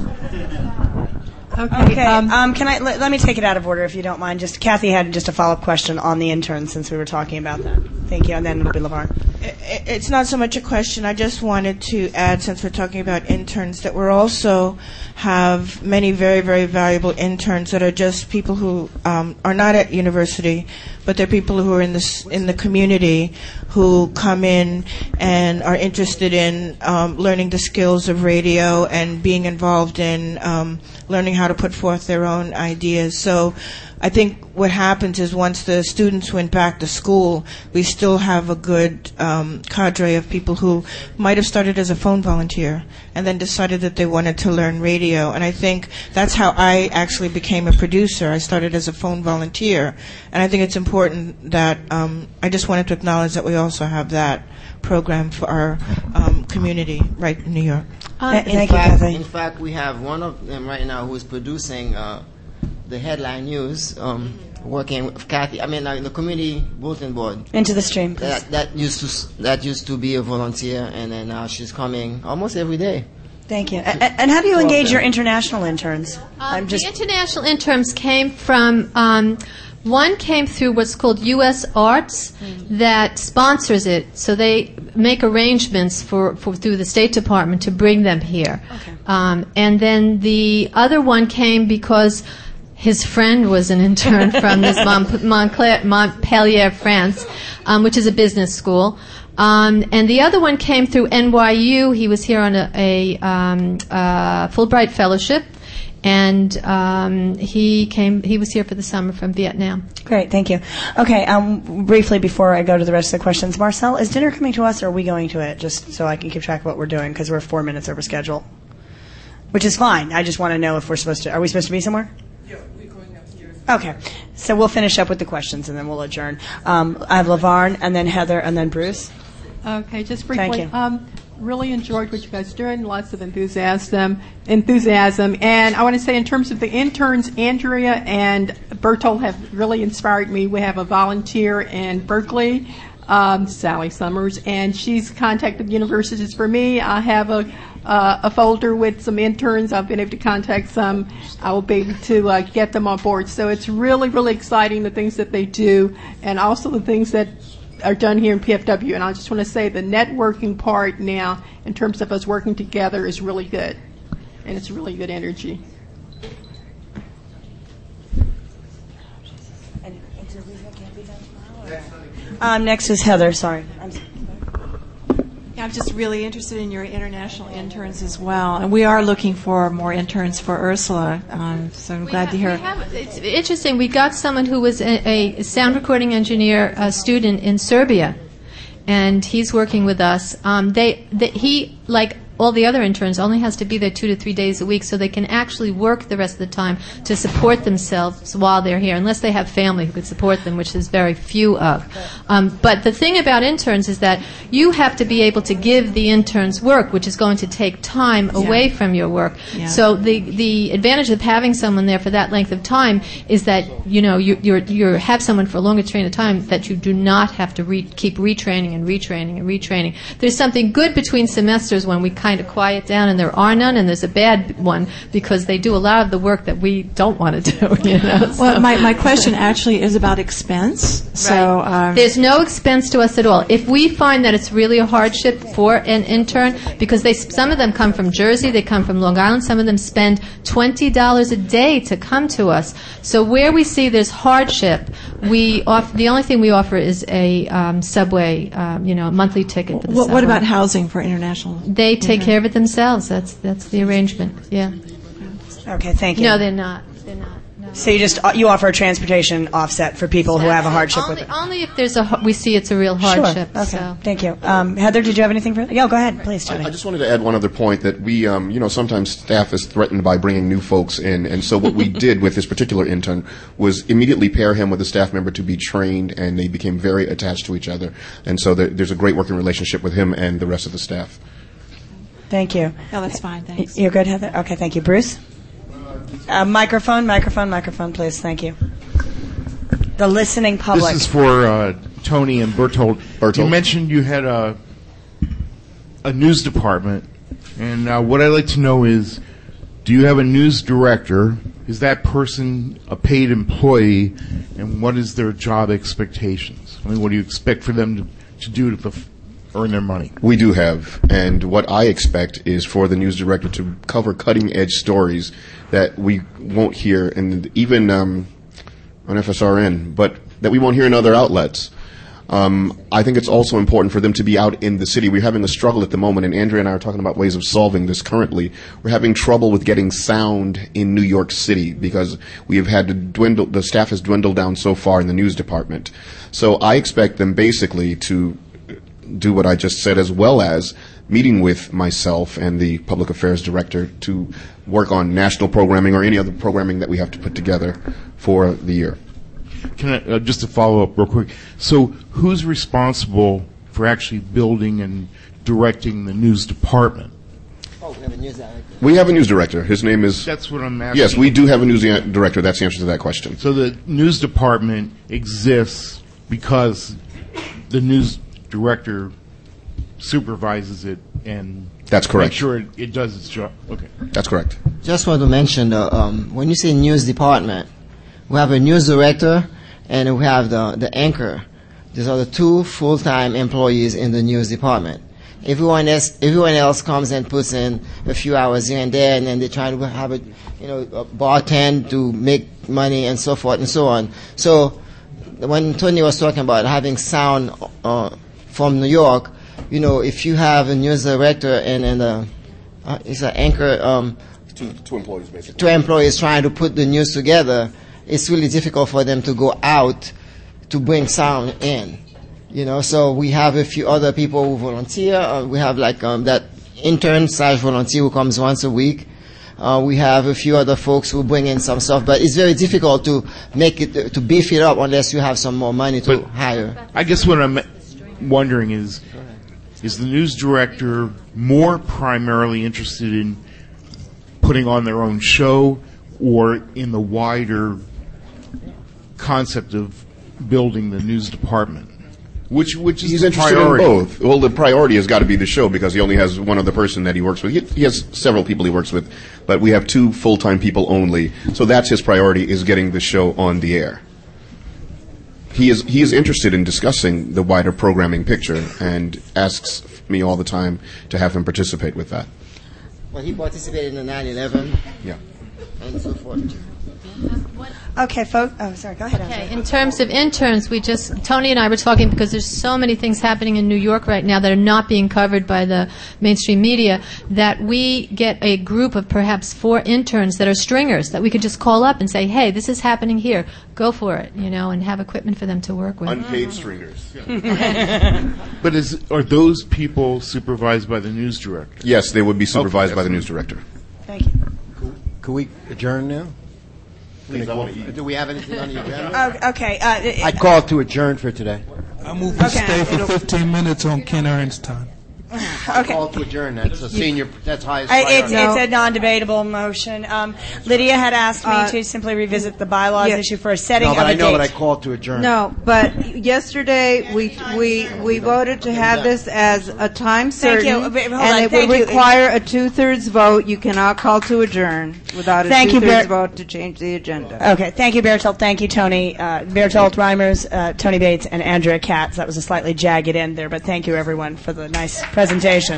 Okay. Can I let me take it out of order if you don't mind? Just Kathy had just a follow-up question on the interns since we were talking about that. Thank you, and then it'll be LaVarn. It's not so much a question. I just wanted to add, since we're talking about interns, that we also have many very, very valuable interns that are just people who are not at university, but they're people who are in the community who come in and are interested in learning the skills of radio and being involved in learning how to put forth their own ideas. So I think what happens is once the students went back to school, we still have a good cadre of people who might have started as a phone volunteer and then decided that they wanted to learn radio. And I think that's how I actually became a producer. I started as a phone volunteer. And I think it's important that I just wanted to acknowledge that we also have that program for our community right in New York. In fact, we have one of them right now who is producing the headline news, working with Kathy. I mean, the community bulletin board. Into the stream. That used to be a volunteer, and then now she's coming almost every day. Thank you. And how do you engage your international interns? The international interns came from. One came through what's called U.S. Arts that sponsors it, so they make arrangements for through the State Department to bring them here. Okay. And then the other one came because his friend was an intern from this Montpellier, France, which is a business school. And the other one came through NYU. He was here on a Fulbright fellowship. And he was here for the summer from Vietnam. Great, thank you. Okay, briefly before I go to the rest of the questions, Marcel, is dinner coming to us or are we going to it? Just so I can keep track of what we're doing because we're 4 minutes over schedule, which is fine. I just want to know if we're supposed to. Are we supposed to be somewhere? Yeah, we're going upstairs. Okay, so we'll finish up with the questions and then we'll adjourn. I have LaVarn and then Heather and then Bruce. Okay, just briefly. Thank you. Really enjoyed what you guys are doing. Lots of enthusiasm. And I want to say in terms of the interns, Andrea and Bertolt have really inspired me. We have a volunteer in Berkeley, Sally Summers, and she's contacted universities for me. I have a folder with some interns. I've been able to contact some. I will be able to get them on board. So it's really, really exciting, the things that they do, and also the things that are done here in PFW. And I just want to say the networking part now, in terms of us working together, is really good. And it's really good energy. Next is Heather, sorry. I'm just really interested in your international interns as well. And we are looking for more interns for Ursula, so I'm glad to hear. It's interesting. We got someone who was a sound recording engineer student in Serbia, and he's working with us. He, like all the other interns, only has to be there 2 to 3 days a week, so they can actually work the rest of the time to support themselves while they're here, unless they have family who could support them, which there's very few of. But the thing about interns is that you have to be able to give the interns work, which is going to take time away from your work. Yeah. So the advantage of having someone there for that length of time is that you have someone for a longer period of time that you do not have to keep retraining and retraining and retraining. There's something good between semesters when we kind kind of quiet down, and there are none, and there's a bad one because they do a lot of the work that we don't want to do. You know. Well, my question actually is about expense. So there's no expense to us at all. If we find that it's really a hardship for an intern, because some of them come from Jersey, they come from Long Island, some of them spend $20 a day to come to us. So where we see there's hardship, the only thing we offer is a subway, monthly ticket for the subway. What about housing for international? They take care of it themselves. That's the arrangement. Yeah. Okay, thank you. No, they're not. No. So you offer a transportation offset for people who have a hardship with it? Only if we see it's a real hardship. Sure. Okay. So. Thank you. Heather, did you have anything further? Yeah, go ahead, please, Tony. I just wanted to add one other point that we, sometimes staff is threatened by bringing new folks in, and so what we did with this particular intern was immediately pair him with a staff member to be trained, and they became very attached to each other, and so there's a great working relationship with him and the rest of the staff. Thank you. No, that's fine. Thanks. You're good, Heather? Okay, thank you. Bruce? Microphone, please. Thank you. The listening public. This is for Tony and Bertolt. You mentioned you had a news department, and what I'd like to know is, do you have a news director? Is that person a paid employee, and what is their job expectations? I mean, what do you expect for them to do to earn their money? We do have, and what I expect is for the news director to cover cutting-edge stories that we won't hear, and even on FSRN, but that we won't hear in other outlets. I think it's also important for them to be out in the city. We're having a struggle at the moment, and Andrea and I are talking about ways of solving this currently. We're having trouble with getting sound in New York City because we have had to dwindle, the staff has dwindled down so far in the news department. So I expect them basically to do what I just said, as well as meeting with myself and the public affairs director to work on national programming or any other programming that we have to put together for the year. Can I, just to follow up real quick, so who's responsible for actually building and directing the news department? Oh, we have a news director. We have a news director. His name is... That's what I'm asking. Yes, we do have a news director. That's the answer to that question. So the news department exists because the news director supervises it and that's correct. Make sure it does its job. Okay, that's correct. Just want to mention when you say news department, we have a news director and we have the anchor. These are the two full-time employees in the news department. Everyone else comes and puts in a few hours here and there, and then they try to have a bartend to make money and so forth and so on. So when Tony was talking about having sound from New York, if you have a news director and it's an anchor, two employees basically. Two employees trying to put the news together, it's really difficult for them to go out to bring sound in. So we have a few other people who volunteer. We have that intern/volunteer who comes once a week. We have a few other folks who bring in some stuff, but it's very difficult to make it, to beef it up unless you have some more money to hire. I guess what I'm wondering is the news director more primarily interested in putting on their own show or in the wider concept of building the news department? Which is he's the interested priority? in both. Well, the priority has got to be the show because he only has one other person that he works with. He has several people he works with, but we have two full-time people only. So that's his priority, is getting the show on the air. He is interested in discussing the wider programming picture and asks me all the time to have him participate with that. Well, he participated in the 9/11. Yeah. And so forth. Okay, folks. Oh, sorry. Go ahead. Okay. In terms of interns, Tony and I were talking because there's so many things happening in New York right now that are not being covered by the mainstream media, that we get a group of perhaps 4 interns that are stringers that we could just call up and say, hey, this is happening here. Go for it, and have equipment for them to work with. Unpaid stringers. But are those people supervised by the news director? Yes, they would be supervised by the news director. Thank you. Could we adjourn now? Please, I want to eat. Do we have anything on the agenda? Oh, okay. I call to adjourn for today. I move we stay for 15 minutes on Ken Ernst time. Okay. Call to adjourn. That's a senior. That's highest It's priority. a non-debatable motion. Lydia had asked me to simply revisit the bylaws issue for a setting No, of but a I know date. that I called to adjourn. No, but yesterday we voted to have this as a time Thank you. certain, Hold on. and it Thank would you. require a 2/3 vote. You cannot call to adjourn without a Thank you, 2/3 Ber- vote to change the agenda. Okay, thank you, Bertolt. Thank you, Tony. Bertolt Reimers, Tony Bates, and Andrea Katz. That was a slightly jagged end there, but thank you, everyone, for the nice presentation.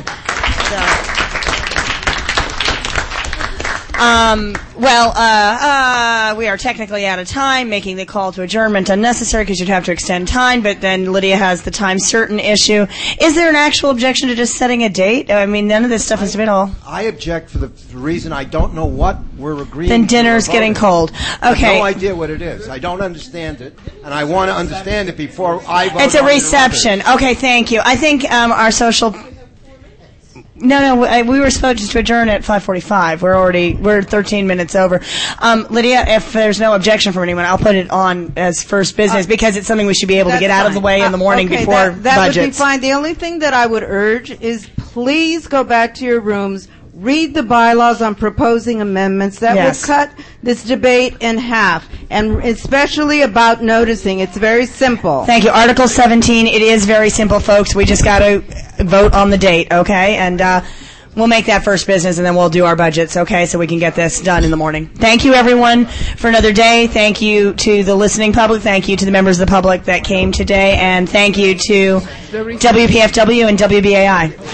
We are technically out of time, making the call to adjournment unnecessary because you'd have to extend time, but then Lydia has the time certain issue. Is there an actual objection to just setting a date? I mean, none of this stuff is debatable. I object for the reason I don't know what we're agreeing Then to. dinner's getting cold. I Okay. have no idea what it is. I don't understand it, and I want to understand it before I vote. It's a on the reception. Okay, thank you. I think our social... No, we were supposed to adjourn at 5:45. We're 13 minutes over. Lydia, if there's no objection from anyone, I'll put it on as first business because it's something we should be able to get out of the way in the morning Okay, before that would be budgets. fine. The only thing that I would urge is please go back to your rooms, read the bylaws on proposing amendments. That Yes. would cut this debate in half, and especially about noticing. It's very simple. Thank you. Article 17, it is very simple, folks. We just got to vote on the date, okay? And we'll make that first business, and then we'll do our budgets, okay, so we can get this done in the morning. Thank you, everyone, for another day. Thank you to the listening public. Thank you to the members of the public that came today. And thank you to WPFW and WBAI.